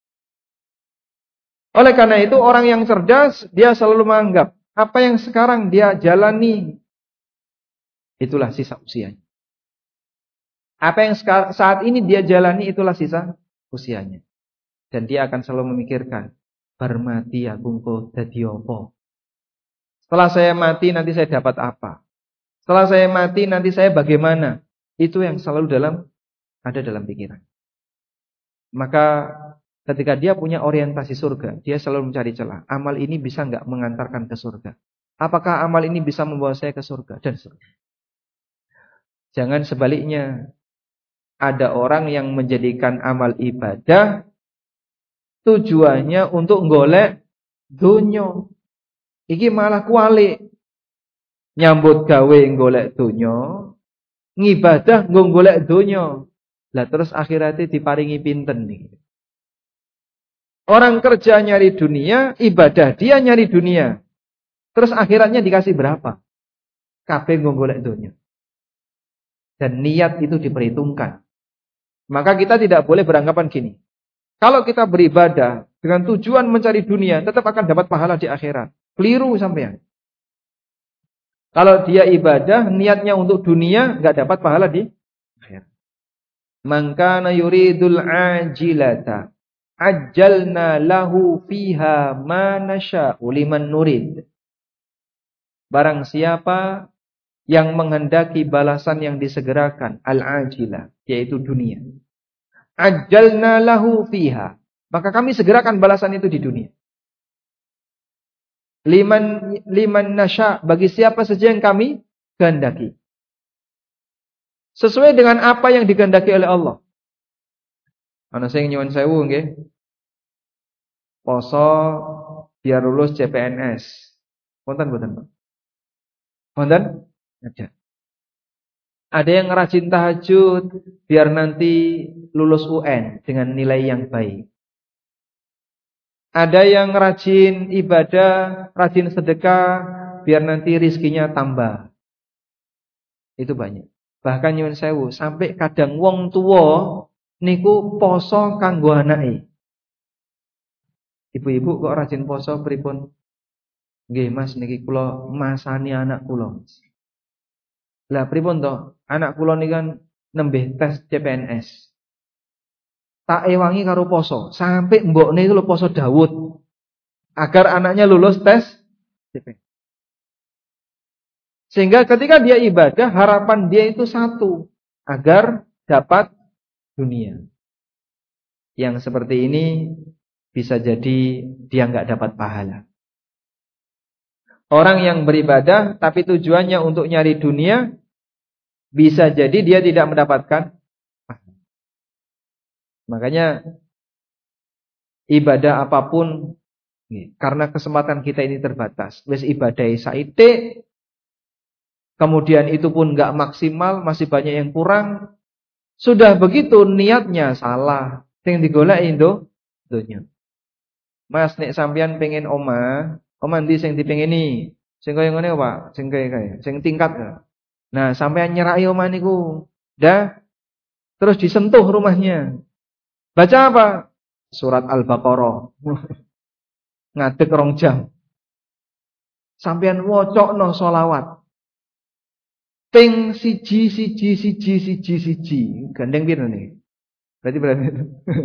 Speaker 1: Oleh karena itu orang yang cerdas dia selalu menganggap apa yang sekarang dia jalani itulah sisa usianya. Apa yang saat ini dia jalani itulah sisa usianya. Dan dia akan selalu memikirkan, bar mati aku engko dadi apa? Setelah saya mati nanti saya dapat apa? Setelah saya mati nanti saya bagaimana? Itu yang selalu ada dalam pikiran. Maka Ketika dia punya orientasi surga, dia selalu mencari celah. Amal ini bisa nggak mengantarkan ke surga? Apakah amal ini bisa membawa saya ke surga? Dan surga. Jangan sebaliknya. Ada orang yang menjadikan amal ibadah tujuannya untuk golek donya. Iki malah kualik. Nyambut gawe golek donya, ngibadah nggo golek donya. Lah terus akhiratnya diparingi pinten nih. Orang kerja nyari dunia, ibadah dia nyari dunia. Terus akhiratnya dikasih berapa? Kabeh nggo golek donya. Dan niat itu diperhitungkan. Maka kita tidak boleh beranggapan gini. Kalau kita beribadah dengan tujuan mencari dunia, tetap akan dapat pahala di akhirat. Keliru sampean. Kalau dia ibadah, niatnya untuk dunia, nggak dapat pahala di akhirat. Man kana yuridul ajilata ajjalna lahu fiha ma nasya'u liman nurid. Barang siapa yang menghendaki balasan yang disegerakan, al-ajilah, yaitu dunia. Ajjalna lahu fiha. Maka kami segerakan balasan itu di dunia. Liman nasya, bagi siapa saja yang kami kehendaki. Sesuai dengan apa yang dikehendaki oleh Allah. Ana sing nyuwun sewu nggih. Poso biar lulus CPNS. Wonten mboten, Pak? Wonten? Ada. Ada yang rajin tahajud biar nanti lulus UN dengan nilai yang baik. Ada yang rajin ibadah, rajin sedekah biar nanti rizkinya tambah. Itu banyak. Bahkan nyuwun sewu, sampai kadang wong tua niku poso kanggo anake. Ibu-ibu kok rajin poso pripun? Nggih Mas, niki kula masani anak kula. Lah pripun to? Anak kula niki kan nembe tes CPNS. Tak ewangi karo poso, sampai mbokne itu lho poso Daud agar anaknya lulus tes CPNS. Sehingga ketika dia ibadah, harapan dia itu satu, agar dapat dunia. Yang seperti ini bisa jadi dia nggak dapat pahala. Orang yang beribadah tapi tujuannya untuk nyari dunia, bisa jadi dia tidak mendapatkan pahala. Makanya ibadah apapun, karena kesempatan kita ini terbatas, wis ibadah saite, kemudian itu pun nggak maksimal, masih banyak yang kurang. Sudah begitu niatnya salah, sing digoleki donya. Mas nek sampean pengen omah ndi sing dipengeni? Sing kaya ngene Pak, sing kaya sing tingkat. Nah, sampean nyerai omah niku. Dah terus disentuh rumahnya. Baca apa? Surat Al-Baqarah. Ngadeg 2 jam. Sampean wocokno selawat. Ping siji. Gandeng piro nih? Berarti berapa itu?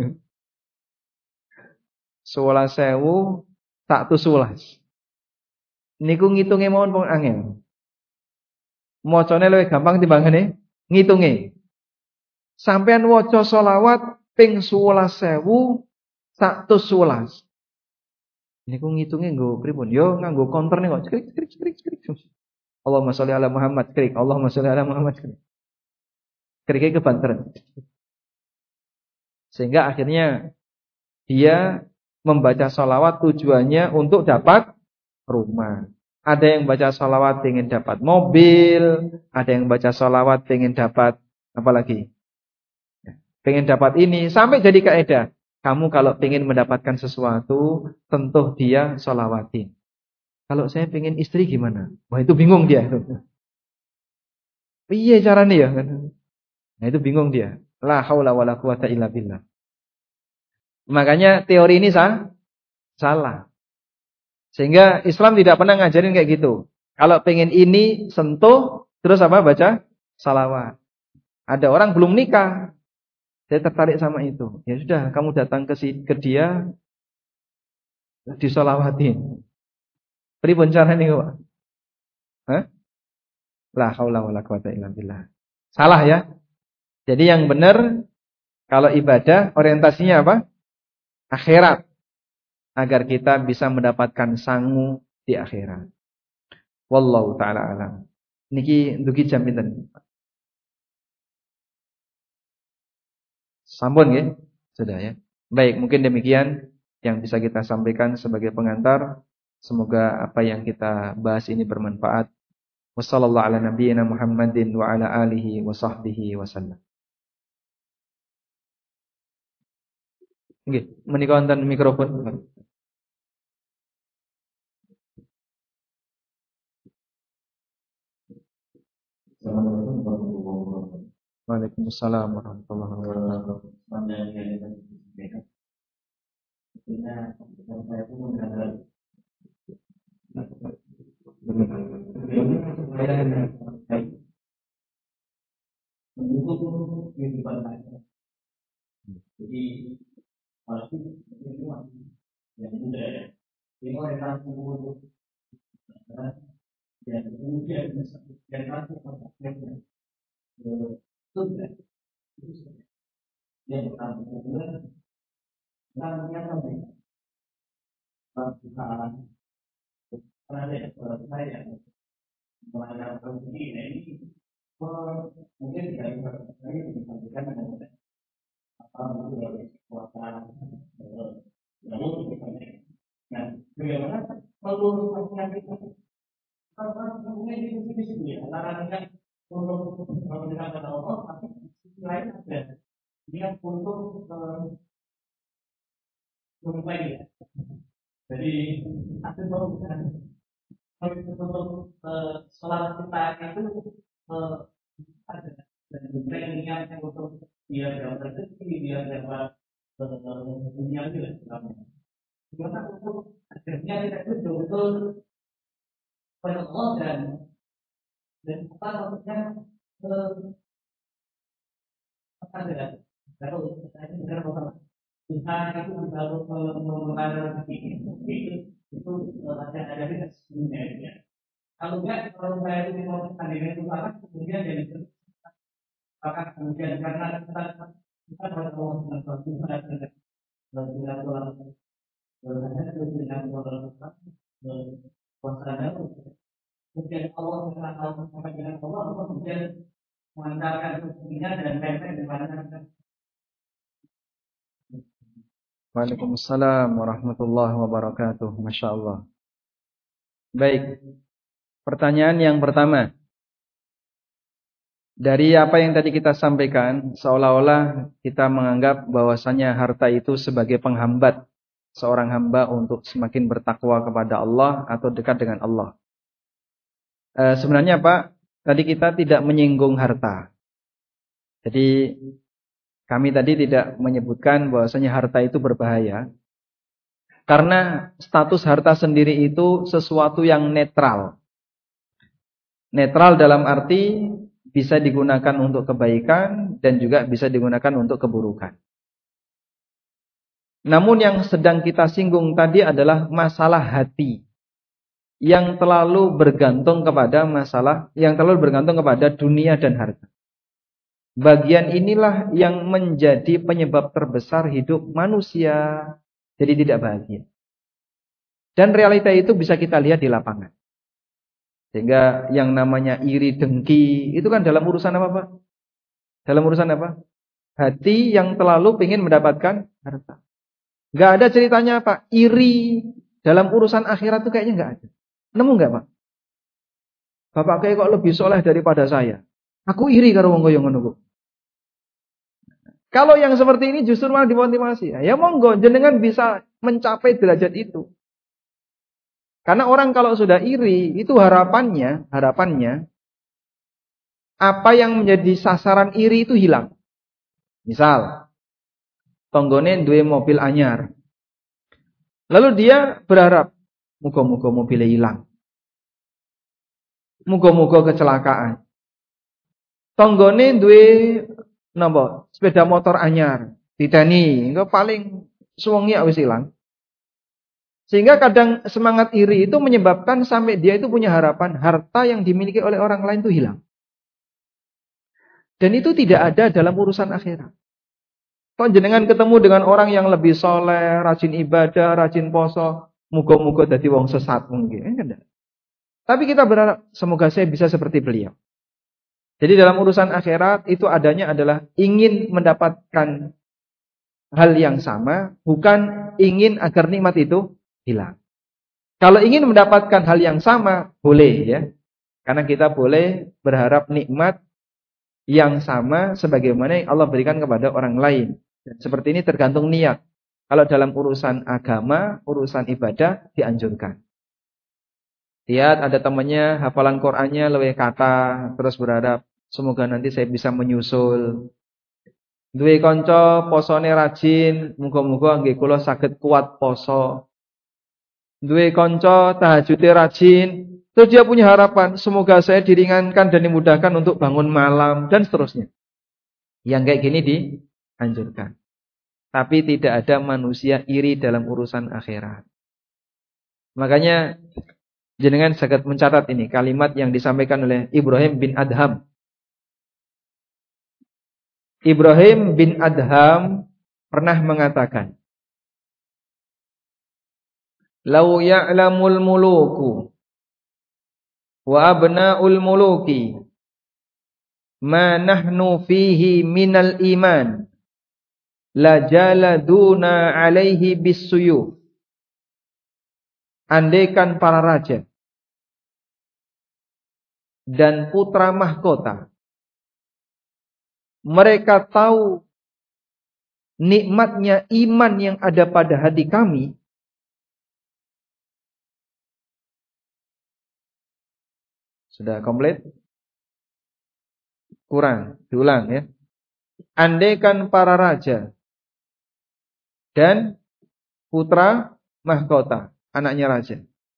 Speaker 1: 11.000 tak tu 11. Niku ngitunge mawon pun angel. Macane luwih gampang timbangane ngitunge. Sampean waca selawat ping 11.000 tak tu 11. Niku ngitunge nggo pripun? Yo nganggo counter nih kok. Skrik. Allahumma sholli ala Muhammad skrik. Allahumma sholli ala Muhammad skrik. Skrike kebanteran. Sehingga akhirnya dia membaca sholawat tujuannya untuk dapat rumah. Ada yang baca sholawat ingin dapat mobil, ada yang baca sholawat ingin dapat apa lagi? Pengen dapat ini, sampai jadi kaidah. Kamu kalau pengen mendapatkan sesuatu, tentu dia sholawatin. Kalau saya pengen istri gimana? Wah itu bingung dia. Iya caranya ya. Nah itu bingung dia. La haula wala quwata illa billah. Makanya teori ini salah. Sehingga Islam tidak pernah ngajarin kayak gitu. Kalau pengen ini sentuh, terus apa? Baca salawat. Ada orang belum nikah, saya tertarik sama itu. Ya sudah, kamu datang ke dia, disolawatin. Pripun carane kok? Hah? La haula wala quwata illa billah. Salah ya. Jadi yang benar kalau ibadah orientasinya apa? akhirat agar kita bisa mendapatkan sangu di akhirat. Wallahu taala alam. Niki dugi jam pinten? Sampun nggih? Sudah ya. Baik, mungkin demikian yang bisa kita sampaikan sebagai pengantar. Semoga apa yang kita bahas ini bermanfaat. Wassallallahu ala nabiyyina Muhammadin wa ala alihi wa sahbihi wasallam. Nggih, menika wonten mikrofon. Assalamualaikum warahmatullahi wabarakatuh. Waalaikumsalam warahmatullahi wabarakatuh. Jadi pasti semua yang muda ya. Ini orang yang kemudian dan masuk ke sudah yang pertama adalah namanya perusahaan saya mengenai ini mungkin tidak saya disampaikan apa dari kekuatan namun nah bagaimana kalau kita mungkin di sini antara dengan untuk memberikan pada Allah tapi sisi lain ada dia untuk memulai ya. Jadi ada perubahan untuk sholat kita itu ada dan juga yang untuk dia dapat rezeki dia dapat dunia juga gimana untuk akhirnya kita itu betul pada Allah dan kita maksudnya ada kalau kita ini negara masalah Tuhan itu selalu mengeluarkan rezeki itu ada di dunia. Kalau enggak, kalau saya itu mau tandingan itu salah, kemudian jadi apakah kemudian karena kita harus dengan suatu hal dan tidak orang dengan orang kemudian Allah dengan Allah kemudian mengantarkan rezekinya dan lain-lain di mana. Waalaikumsalam warahmatullahi wabarakatuh. Masya Allah. Baik. Pertanyaan yang pertama. Dari apa yang tadi kita sampaikan, seolah-olah kita menganggap bahwasanya harta itu sebagai penghambat seorang hamba untuk semakin bertakwa kepada Allah atau dekat dengan Allah. Sebenarnya Pak, tadi kita tidak menyinggung harta. Jadi kami tadi tidak menyebutkan bahwasanya harta itu berbahaya. Karena status harta sendiri itu sesuatu yang netral. Netral dalam arti bisa digunakan untuk kebaikan dan juga bisa digunakan untuk keburukan. Namun yang sedang kita singgung tadi adalah masalah hati yang terlalu bergantung kepada dunia dan harta. Bagian inilah yang menjadi penyebab terbesar hidup manusia jadi tidak bahagia. Dan realita itu bisa kita lihat di lapangan. Sehingga yang namanya iri dengki itu kan dalam urusan apa Pak? Dalam urusan apa? Hati yang terlalu ingin mendapatkan harta. Gak ada ceritanya Pak, iri dalam urusan akhirat itu kayaknya gak ada. Nemu gak Pak? Bapak kayak kok lebih soleh daripada saya. Aku iri karo wong kaya ngono. Kalau yang seperti ini justru malah dimotivasi. Ya monggo jenengan bisa mencapai derajat itu. Karena orang kalau sudah iri itu harapannya apa yang menjadi sasaran iri itu hilang. Misal tonggone duwe mobil anyar. Lalu dia berharap muga-muga mobilnya hilang. Muga-muga kecelakaan. Tonggone duwe napa? Sepeda motor anyar, diteni, engko paling suwengi wis ilang. Sehingga kadang semangat iri itu menyebabkan sampai dia itu punya harapan harta yang dimiliki oleh orang lain itu hilang. Dan itu tidak ada dalam urusan akhirat. Kok jenengan ketemu dengan orang yang lebih soleh, rajin ibadah, rajin poso, muga-muga dadi wong sesat mungkin. Enggak. Tapi kita berharap semoga saya bisa seperti beliau. Jadi dalam urusan akhirat itu adanya adalah ingin mendapatkan hal yang sama, bukan ingin agar nikmat itu hilang. Kalau ingin mendapatkan hal yang sama, boleh ya. Karena kita boleh berharap nikmat yang sama sebagaimana yang Allah berikan kepada orang lain. Seperti ini tergantung niat. Kalau dalam urusan agama, urusan ibadah dianjurkan. Lihat ada temannya hafalan Qur'annya lebih kata, terus berharap semoga nanti saya bisa menyusul. Duwe kanca posone rajin, muga-muga nggih kula saged kuat poso. Duwe kanca tahajude rajin, terus dia punya harapan semoga saya diringankan dan dimudahkan untuk bangun malam dan seterusnya. Yang kayak gini dianjurkan. Tapi tidak ada manusia iri dalam urusan akhirat. Makanya jenengan saged mencatat ini kalimat yang disampaikan oleh Ibrahim bin Adham. Ibrahim bin Adham pernah mengatakan, "Lau ya'lamul muluku wa abna'ul muluki ma nahnu fihi minal iman la jaladuna alaihi bisuyuf." Andaikan para raja dan putra mahkota mereka tahu nikmatnya iman yang ada pada hati kami, sudah komplit? Kurang, diulang ya. Andaikan para raja dan putra mahkota, anaknya raja,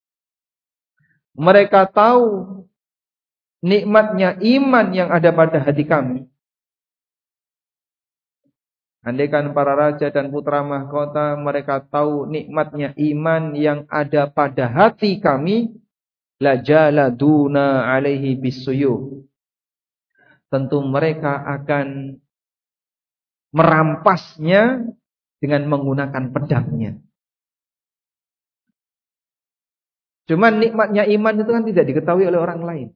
Speaker 1: mereka tahu nikmatnya iman yang ada pada hati kami. Andaikan para raja dan putra mahkota mereka tahu nikmatnya iman yang ada pada hati kami, la jaladuna alaihi bisuyuf. Tentu mereka akan merampasnya dengan menggunakan pedangnya. Cuman nikmatnya iman itu kan tidak diketahui oleh orang lain.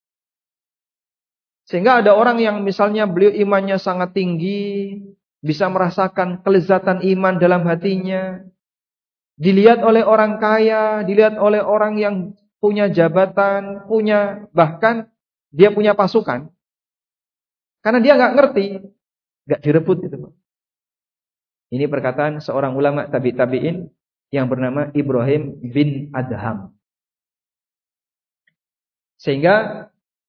Speaker 1: Sehingga ada orang yang misalnya beliau imannya sangat tinggi, bisa merasakan kelezatan iman dalam hatinya. Dilihat oleh orang kaya, dilihat oleh orang yang punya jabatan, bahkan dia punya pasukan. Karena dia nggak ngerti, nggak direbut itu, Pak. Ini perkataan seorang ulama tabi'in yang bernama Ibrahim bin Adham. Sehingga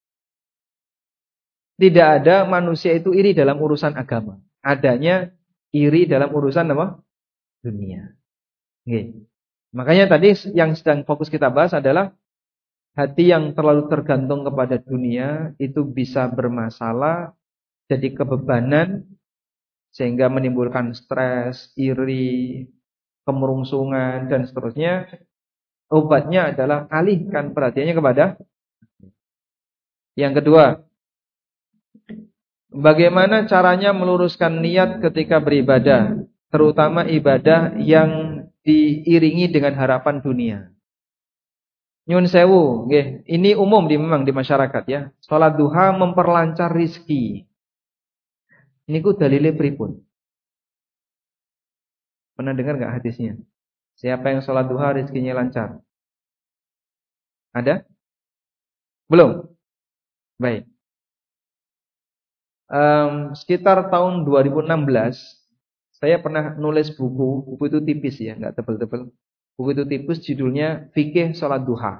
Speaker 1: tidak ada manusia itu iri dalam urusan agama. Adanya iri dalam urusan apa? Dunia. Oke. Makanya tadi yang sedang fokus kita bahas adalah hati yang terlalu tergantung kepada dunia itu bisa bermasalah, jadi kebebanan, sehingga menimbulkan stres, iri, kemerungsungan, dan seterusnya. Obatnya adalah alihkan perhatiannya kepada yang kedua. Bagaimana caranya meluruskan niat ketika beribadah, terutama ibadah yang diiringi dengan harapan dunia. Nyun sewu, nggih, ini umum memang di masyarakat ya. Salat duha memperlancar rizki. Niku dalile pripun? Pernah dengar enggak hadisnya? Siapa yang salat duha rizkinya lancar? Ada? Belum? Baik. Sekitar tahun 2016 saya pernah nulis buku itu tipis ya, enggak tebel-tebel. Buku itu tipis, judulnya Fikih Salat Duha.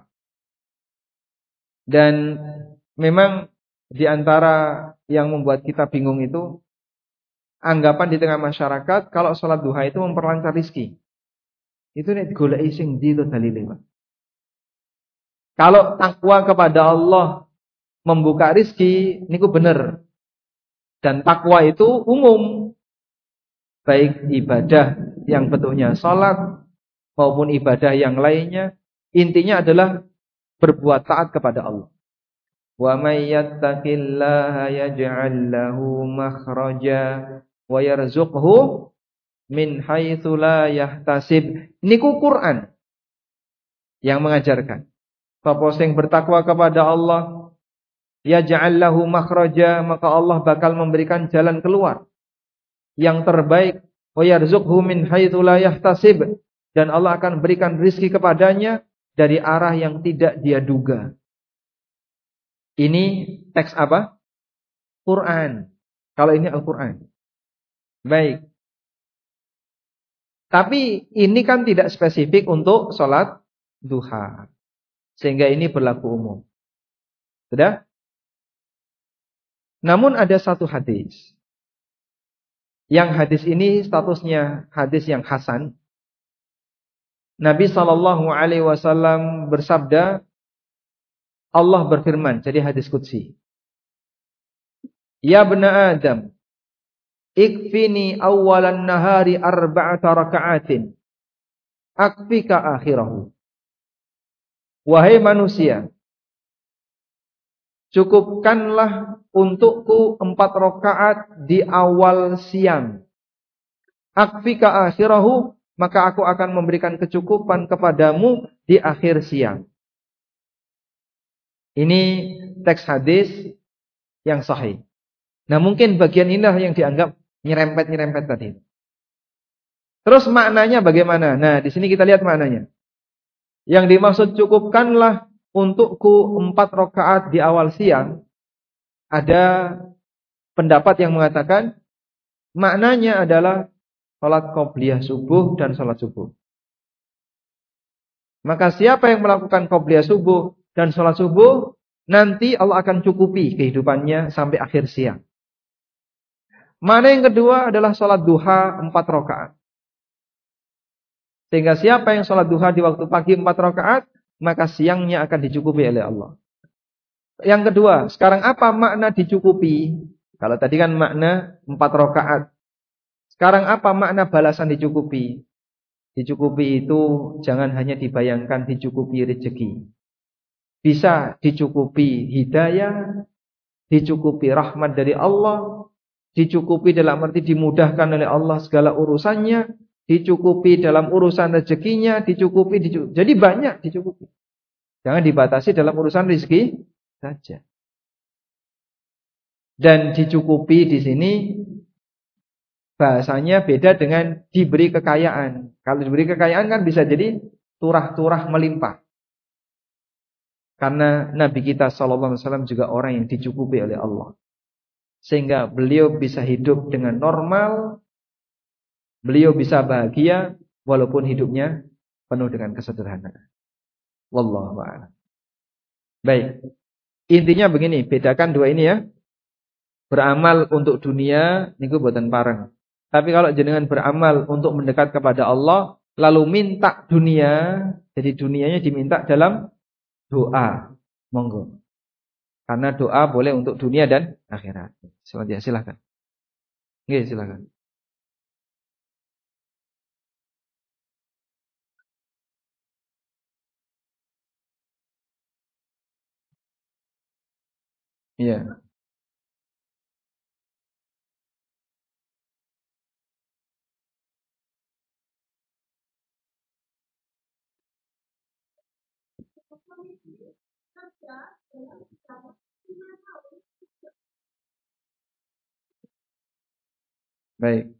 Speaker 1: Dan memang di antara yang membuat kita bingung itu anggapan di tengah masyarakat kalau salat duha itu memperlancar rezeki. Itu nek digoleki sing ndi to dalile, Pak. Kalau takwa kepada Allah membuka rezeki niku bener. Dan takwa itu umum. Baik ibadah yang bentuknya salat maupun ibadah yang lainnya, intinya adalah berbuat taat kepada Allah. Wa may yattaqillaha yaj'al lahu makhraja wa yarzuqhu min haitsu la yahtasib. Niku Quran yang mengajarkan. Sapa sing bertakwa kepada Allah, yaj'al lahu makhraja, maka Allah bakal memberikan jalan keluar yang terbaik. Wa yarzuqhu min haitsu la yahtasib, dan Allah akan berikan rizki kepadanya dari arah yang tidak dia duga. Ini teks apa? Quran. Kalau ini Al-Quran. Baik. Tapi ini kan tidak spesifik untuk sholat duha. Sehingga ini berlaku umum. Sudah? Namun ada satu hadis. Yang hadis ini statusnya hadis yang hasan. Nabi SAW bersabda, Allah berfirman, jadi hadis qudsi. Ya bna Adam, ikfini awalan nahari arba'ata raka'atin, akfika akhirahu. Wahai manusia, cukupkanlah untukku 4 rakaat di awal siang. Akfika akhirahu, maka aku akan memberikan kecukupan kepadamu di akhir siang. Ini teks hadis yang sahih. Nah, mungkin bagian inilah yang dianggap nyerempet-nyerempet tadi. Terus maknanya bagaimana? Nah, di sini kita lihat maknanya. Yang dimaksud cukupkanlah untukku 4 rakaat di awal siang. Ada pendapat yang mengatakan maknanya adalah salat qobliyah subuh dan salat subuh. Maka siapa yang melakukan qobliyah subuh dan salat subuh, nanti Allah akan cukupi kehidupannya sampai akhir siang. Mana yang kedua adalah salat duha 4 rakaat. Sehingga siapa yang salat duha di waktu pagi 4 rakaat, maka siangnya akan dicukupi oleh Allah. Yang kedua, sekarang apa makna dicukupi? Kalau tadi kan makna 4 rakaat. Sekarang apa makna balasan dicukupi? Dicukupi itu jangan hanya dibayangkan dicukupi rezeki. Bisa dicukupi hidayah, dicukupi rahmat dari Allah, dicukupi dalam arti dimudahkan oleh Allah segala urusannya, dicukupi dalam urusan rezekinya, dicukupi. Jadi banyak dicukupi. Jangan dibatasi dalam urusan rezeki saja. Dan dicukupi di sini bahasanya beda dengan diberi kekayaan. Kalau diberi kekayaan kan bisa jadi turah-turah melimpah. Karena Nabi kita SAW juga orang yang dicukupi oleh Allah. Sehingga beliau bisa hidup dengan normal. Beliau bisa bahagia walaupun hidupnya penuh dengan kesederhanaan. Wallahu a'lam. Baik. Intinya begini, bedakan dua ini ya. Beramal untuk dunia niku boten pareng. Tapi kalau jenengan beramal untuk mendekat kepada Allah, lalu minta dunia, jadi dunianya diminta dalam doa. Monggo. Karena doa boleh untuk dunia dan akhirat. Silakan. Nggih, silakan. Iya. Baik.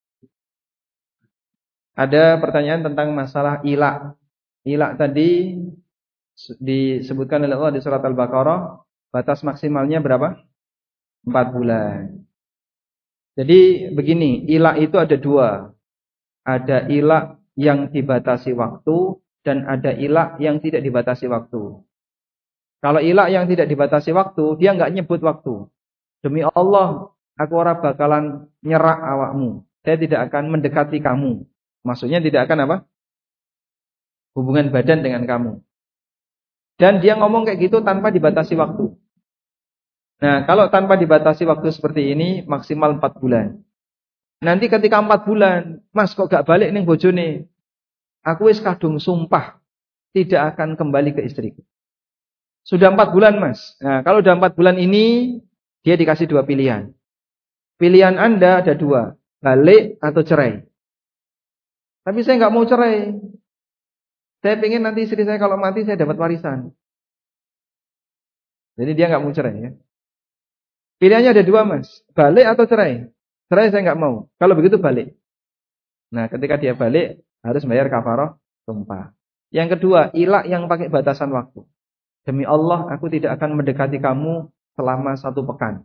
Speaker 1: Ada pertanyaan tentang masalah ilak. Ilak tadi disebutkan oleh Allah di surat Al-Baqarah, batas maksimalnya berapa? 4 bulan. Jadi begini, ilak itu ada dua. Ada ilak yang dibatasi waktu dan ada ilak yang tidak dibatasi waktu. Kalau ilak yang tidak dibatasi waktu, dia enggak nyebut waktu. Demi Allah, aku ora bakalan nyerak awakmu. Saya tidak akan mendekati kamu. Maksudnya tidak akan apa? Hubungan badan dengan kamu. Dan dia ngomong kayak gitu tanpa dibatasi waktu. Nah, kalau tanpa dibatasi waktu seperti ini, maksimal 4 bulan. Nanti ketika 4 bulan, Mas kok gak balik ning bojone? Aku wis kadung sumpah tidak akan kembali ke istriku. Sudah 4 bulan, Mas. Nah, kalau udah 4 bulan ini, dia dikasih 2 pilihan. Pilihan Anda ada dua, balik atau cerai. Tapi saya nggak mau cerai. Saya pengen nanti istri saya kalau mati saya dapat warisan. Jadi dia nggak mau cerai ya. Pilihannya ada dua mas, balik atau cerai. Cerai saya nggak mau. Kalau begitu balik. Nah ketika dia balik harus bayar kafaroh tumpah. Yang kedua, ilak yang pakai batasan waktu. Demi Allah aku tidak akan mendekati kamu selama 1 pekan.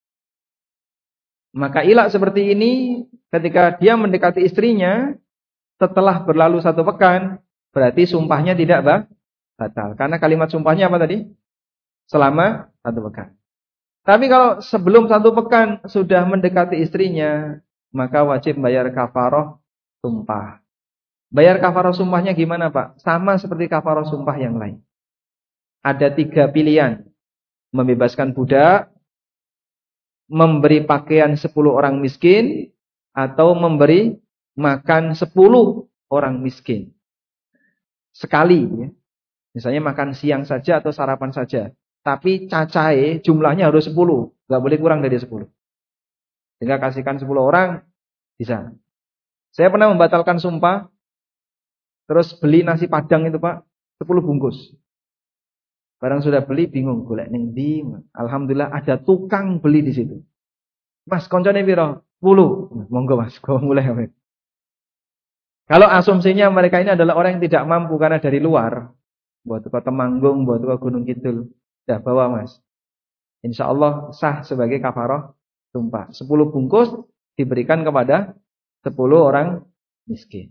Speaker 1: Maka ilak seperti ini ketika dia mendekati istrinya setelah berlalu 1 pekan, berarti sumpahnya tidak batal. Karena kalimat sumpahnya apa tadi? Selama 1 pekan. Tapi kalau sebelum 1 pekan sudah mendekati istrinya, maka wajib bayar kafaroh sumpah. Bayar kafaroh sumpahnya gimana Pak? Sama seperti kafaroh sumpah yang lain. Ada 3 pilihan. Membebaskan budak, memberi pakaian 10 orang miskin, atau memberi makan 10 orang miskin. Sekali ya. Misalnya makan siang saja atau sarapan saja. Tapi cacahe jumlahnya harus 10. Gak boleh kurang dari 10. Sehingga kasihkan 10 orang, bisa. Saya pernah membatalkan sumpah. Terus beli nasi padang itu Pak, 10 bungkus. Barang sudah beli, bingung. Golek ning ndi. Alhamdulillah ada tukang beli di situ. Mas, koncone piro? 10. Monggo Mas, kau mulai. Kalau asumsinya mereka ini adalah orang yang tidak mampu karena dari luar. Buat ke Temanggung, buat ke Gunung Kidul. Dah bawa Mas. Insya Allah sah sebagai kafaroh sumpah. 10 bungkus diberikan kepada 10 orang miskin.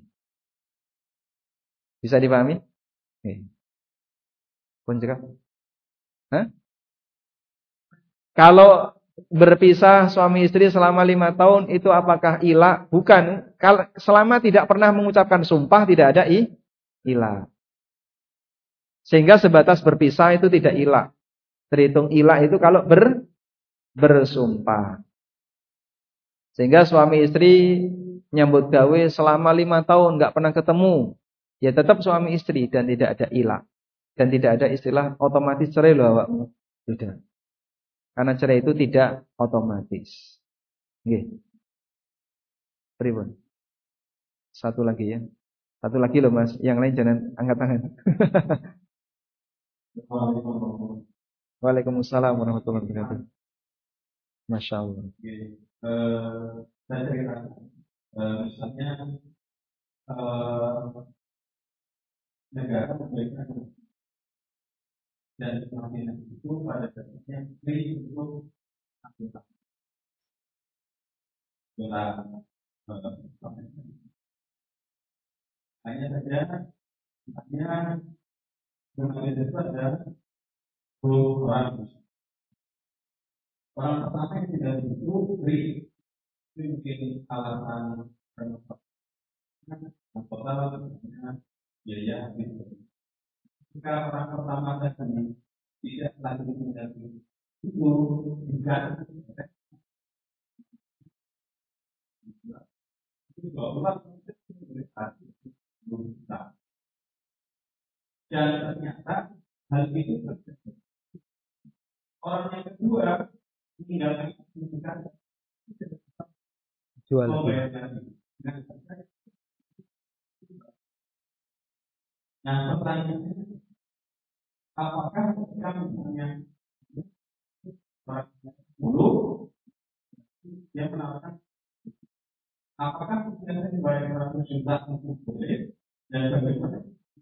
Speaker 1: Bisa dipahami? Pun juga. Hah? Kalau berpisah suami istri selama 5 tahun itu apakah ilah? Bukan. Kalau selama tidak pernah mengucapkan sumpah tidak ada ilah. Sehingga sebatas berpisah itu tidak ilah. Terhitung ilah itu kalau bersumpah. Sehingga suami istri nyambut gawe selama 5 tahun nggak pernah ketemu, ya tetap suami istri dan tidak ada ilah. Dan tidak ada istilah otomatis cerai loh awakmu. Tidak. Karena cerai itu tidak otomatis. Nggih. Pripun? Satu lagi ya. Satu lagi loh Mas, yang lain jangan angkat tangan. Waalaikumsalam warahmatullahi wabarakatuh. Masya Allah.
Speaker 2: Saya ceritakan, misalnya negara memberikan dan pengambilan itu pada dasarnya free untuk aktivitas. Hanya saja, misalnya pengambilan itu ada 10 orang. Orang pertama yang tidak itu free, itu mungkin alasan total biaya gitu. Jika orang pertama tadi tidak lagi menjadi itu tidak itu bahwa dan ternyata hal itu terjadi. Orang yang kedua meninggalkan pendidikan
Speaker 1: jual.
Speaker 2: Nah, pertanyaannya, apakah ketika misalnya dulu dia menawarkan, apakah ketika dibayar 100 juta untuk boleh dan bagaimana?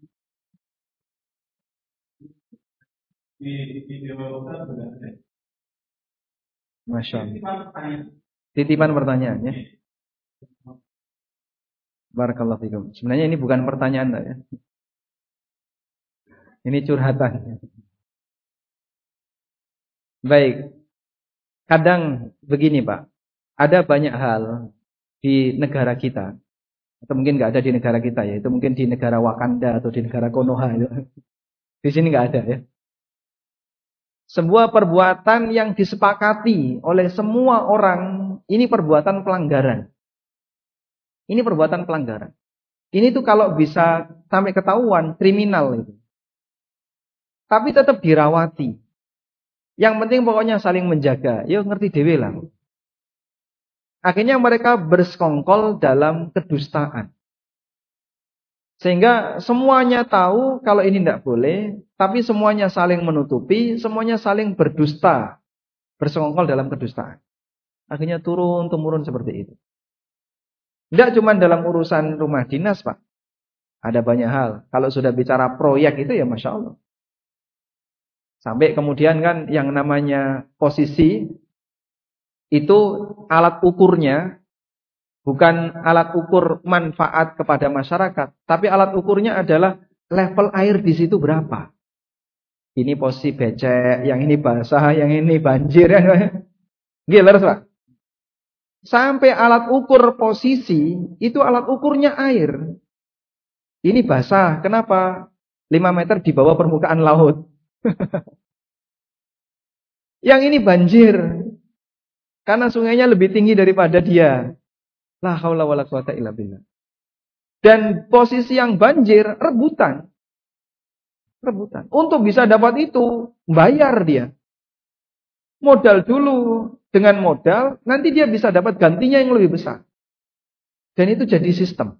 Speaker 2: Di video benar.
Speaker 1: Masya Allah. Titipan pertanyaannya. Barakallahu fikum. Sebenarnya ini bukan pertanyaan ya. Ini curhatan. Baik. Kadang begini Pak. Ada banyak hal di negara kita. Atau mungkin nggak ada di negara kita ya. Itu mungkin di negara Wakanda atau di negara Konoha. Di sini nggak ada ya. Sebuah perbuatan yang disepakati oleh semua orang. Ini perbuatan pelanggaran. Ini perbuatan pelanggaran. Ini tuh kalau bisa sampai ketahuan kriminal itu. Tapi tetap dirawati. Yang penting pokoknya saling menjaga. Ya ngerti dewe lah. Akhirnya mereka bersekongkol dalam kedustaan. Sehingga semuanya tahu kalau ini tidak boleh, tapi semuanya saling menutupi, semuanya saling berdusta, bersekongkol dalam kedustaan. Akhirnya turun-temurun seperti itu. Tidak cuma dalam urusan rumah dinas, Pak. Ada banyak hal. Kalau sudah bicara proyek itu ya Masya Allah. Sampai kemudian kan yang namanya posisi, itu alat ukurnya bukan alat ukur manfaat kepada masyarakat, tapi alat ukurnya adalah level air di situ berapa. Ini posisi becek, yang ini basah, yang ini banjir. Gila, Pak. Sampai alat ukur posisi, itu alat ukurnya air. Ini basah, kenapa? 5 meter di bawah permukaan laut. Yang ini banjir, karena sungainya lebih tinggi daripada dia. La haula wala quwata illa billah. Dan posisi yang banjir rebutan. Rebutan. Untuk bisa dapat itu bayar dia. Modal dulu, dengan modal nanti dia bisa dapat gantinya yang lebih besar. Dan itu jadi sistem.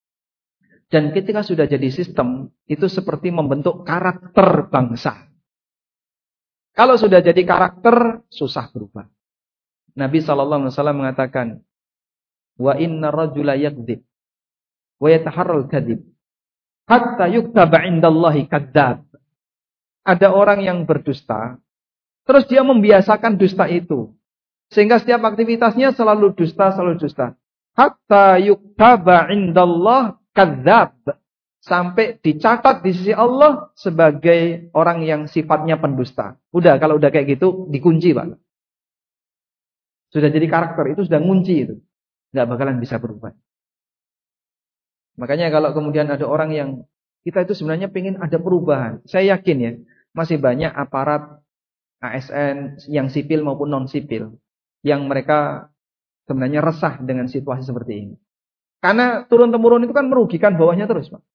Speaker 1: Dan ketika sudah jadi sistem, itu seperti membentuk karakter bangsa. Kalau sudah jadi karakter, susah berubah. Nabi SAW mengatakan, wa inna rajula yakdzib wa yataharral kadzib hatta yuktaba 'indallahi kadzdzab. Ada orang yang berdusta, terus dia membiasakan dusta itu. Sehingga setiap aktivitasnya selalu dusta, selalu dusta. Hatta yuktaba 'indallah kadzdzab. Sampai dicatat di sisi Allah sebagai orang yang sifatnya pendusta. Udah, kalau udah kayak gitu dikunci, Pak. Sudah jadi karakter, itu sudah ngunci itu. Nggak bakalan bisa berubah. Makanya kalau kemudian ada orang yang kita itu sebenarnya pengen ada perubahan. Saya yakin ya, masih banyak aparat ASN yang sipil maupun non-sipil yang mereka sebenarnya resah dengan situasi seperti ini. Karena turun-temurun itu kan merugikan bawahnya terus, Pak.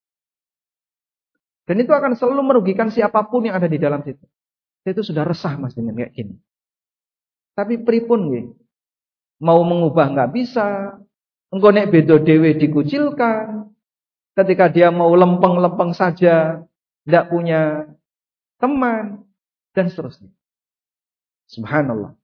Speaker 1: Dan itu akan selalu merugikan siapapun yang ada di dalam situ. Saya itu sudah resah, Mas, dengan kayak gini. Tapi pripun nggih? Mau mengubah nggak bisa. Engko nek beda dhewe dikucilkan. Ketika dia mau lempeng-lempeng saja, tidak punya teman, dan seterusnya. Subhanallah.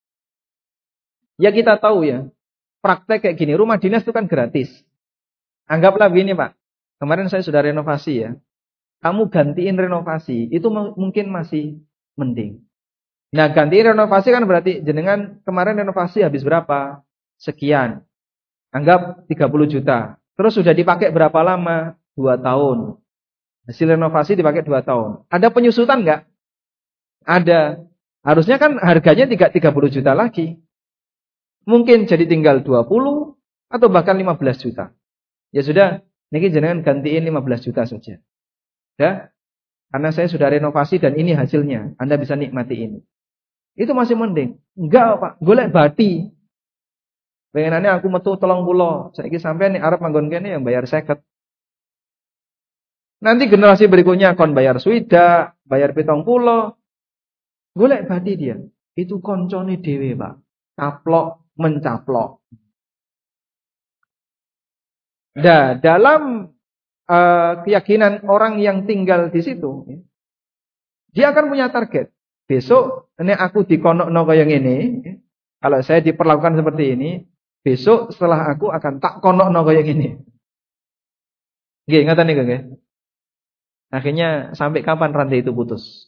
Speaker 1: Ya kita tahu ya, praktek kayak gini, rumah dinas itu kan gratis. Anggaplah begini, Pak. Kemarin saya sudah renovasi ya. Kamu gantiin renovasi, itu mungkin masih mending. Nah, gantiin renovasi kan berarti jenengan kemarin renovasi habis berapa? Sekian. Anggap 30 juta. Terus sudah dipakai berapa lama? 2 tahun. Hasil renovasi dipakai 2 tahun. Ada penyusutan enggak? Ada. Harusnya kan harganya tidak 30 juta lagi. Mungkin jadi tinggal 20 atau bahkan 15 juta. Ya sudah, niki jenengan gantiin 15 juta saja. Ya? Karena saya sudah renovasi dan ini hasilnya. Anda bisa nikmati ini. Itu masih mending. Enggak, Pak. Golek bati. Pengenannya aku metu 30. Saiki sampean nek arep manggon kene yang bayar 50. Nanti generasi berikutnya kon bayar swida, bayar 70. Golek bati dia. Itu koncone dhewe, Pak. Caplok mencaplok. Nah, dalam keyakinan orang yang tinggal di situ, dia akan punya target. Besok nek aku dikonokno kaya ngene, kalau saya diperlakukan seperti ini, besok setelah aku akan tak konokno kaya ngene. Nggih, ngaten niku nggih. Akhirnya sampai kapan rantai itu putus?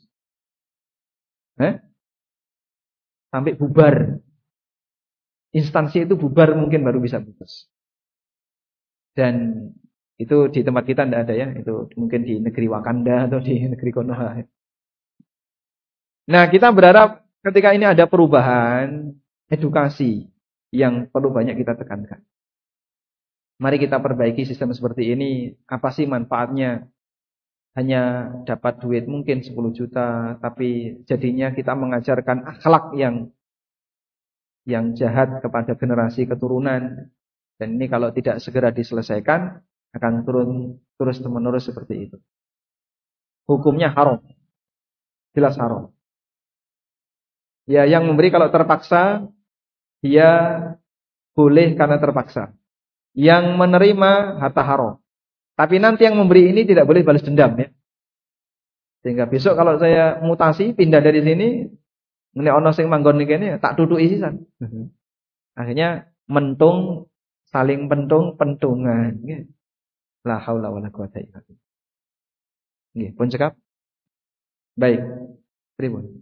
Speaker 1: Sampai bubar. Instansi itu bubar mungkin baru bisa putus. Dan itu di tempat kita tidak ada ya. Itu mungkin di negeri Wakanda atau di negeri Konoha. Nah, kita berharap ketika ini ada perubahan, edukasi yang perlu banyak kita tekankan. Mari kita perbaiki sistem seperti ini. Apa sih manfaatnya? Hanya dapat duit mungkin 10 juta, tapi jadinya kita mengajarkan akhlak yang jahat kepada generasi keturunan. Dan ini kalau tidak segera diselesaikan akan terus menerus seperti itu. Hukumnya haram. Jelas haram. Ya, yang memberi kalau terpaksa dia boleh karena terpaksa. Yang menerima harta haram. Tapi nanti yang memberi ini tidak boleh balas dendam ya. Sehingga besok kalau saya mutasi pindah dari sini, ngene ana sing manggon kene tak tutuki sisan. Akhirnya mentung saling pentungan nggih. La haula wala quwata illa billah. Nggih, pun cekap. Baik. Pripun?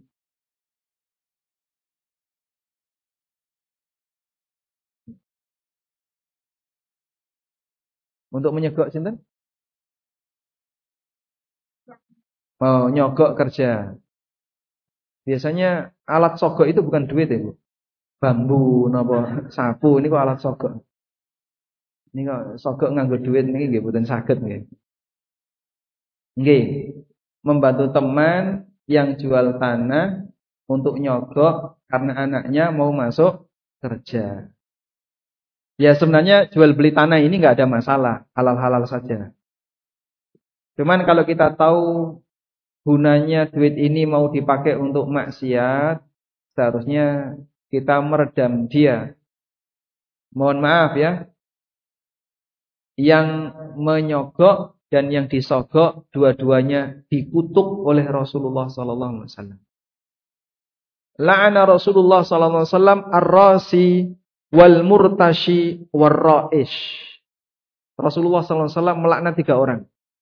Speaker 1: Untuk menyogok sinten? Oh, nyogok kerja. Biasanya alat sogok itu bukan duit ya, Bu. Bambu napa sapu ini kok alat sogok. Ini kok sogok nganggo duit niki nggih mboten saged nggih. Nggih. Membantu teman yang jual tanah untuk nyogok karena anaknya mau masuk kerja. Ya sebenarnya jual beli tanah ini enggak ada masalah, halal-halal saja. Cuman kalau kita tahu gunanya duit ini mau dipakai untuk maksiat, seharusnya kita meredam dia. Mohon maaf ya, yang menyogok dan yang disogok dua-duanya dikutuk oleh Rasulullah sallallahu alaihi wasallam. La'ana Rasulullah sallallahu alaihi wasallam ar-rasi wal murtashi war-ra'ish. Rasulullah sallallahu alaihi wasallam melaknat 3 orang.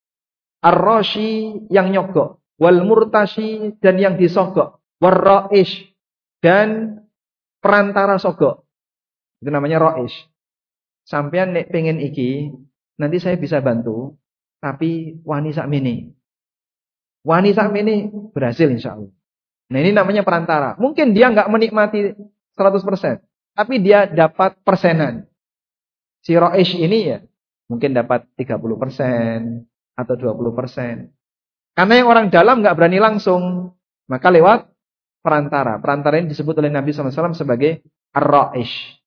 Speaker 1: Ar-rashi yang nyogok, wal murtashi dan yang disogok, war-ra'ish dan perantara sogok. Itu namanya ra'ish. Sampeyan nek pengen iki, nanti saya bisa bantu, tapi wani sakmene. Wani sakmene berhasil insyaallah. Nah, ini namanya perantara. Mungkin dia enggak menikmati 100%, tapi dia dapat persenan. Si ra'ish ini ya mungkin dapat 30% atau 20%. Karena yang orang dalam enggak berani langsung, maka lewat perantara. Perantara ini disebut oleh Nabi SAW sebagai ar-ra'ish.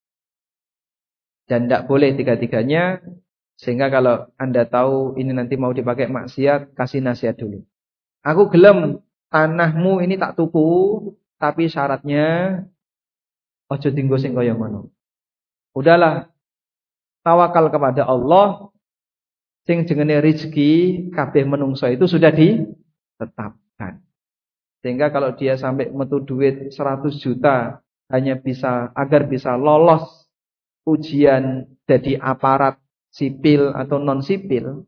Speaker 1: Dan tidak boleh tiga-tiganya. Sehingga kalau Anda tahu ini nanti mau dipakai maksiat, kasih nasihat dulu. Aku gelem tanahmu ini tak tuku, tapi syaratnya ojo dinggo sing kaya ngono. Udahlah, tawakal kepada Allah. Sing jenenge rezeki kabeh menungso itu sudah ditetapkan. Sehingga kalau dia sampai metu duit 100 juta hanya bisa agar bisa lolos ujian jadi aparat sipil atau non sipil,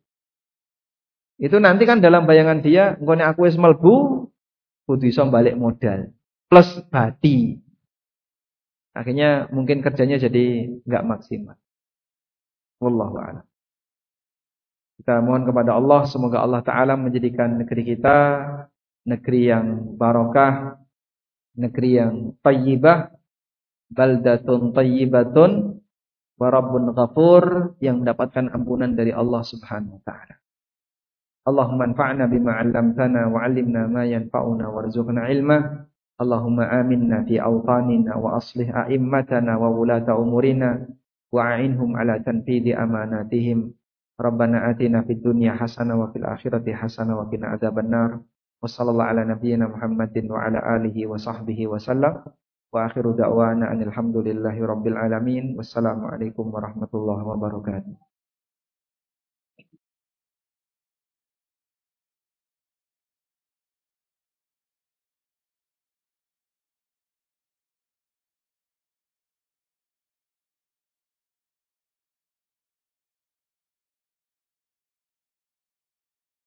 Speaker 1: itu nanti kan dalam bayangan dia nggone aku wis mlebu kudu iso balik modal plus bati. Akhirnya mungkin kerjanya jadi enggak maksimal. Wallahu a'lam. Kita mohon kepada Allah semoga Allah taala menjadikan negeri kita negeri yang barokah, negeri yang thayyibah, baldatun thayyibatun wa rabbun ghafur, yang mendapatkan ampunan dari Allah Subhanahu wa taala. Allahumma anfa'na bima 'allamtana wa 'allimna ma yanfa'una warzuqna 'ilma. Allahumma aminna fi awtanina wa aslih a'immatana wa wulata umurina wa a'inhum 'ala tanfidhi amanatihim. Rabbana atina fid dunya hasanah wa fil akhirati hasanah wa qina adzabannar. Wa sallallahu ala nabiyyina Muhammadin wa ala alihi wa sahbihi wa sallam. Wa akhiru da'wana alhamdulillahi rabbil alamin. Wassalamualaikum warahmatullahi wabarakatuh.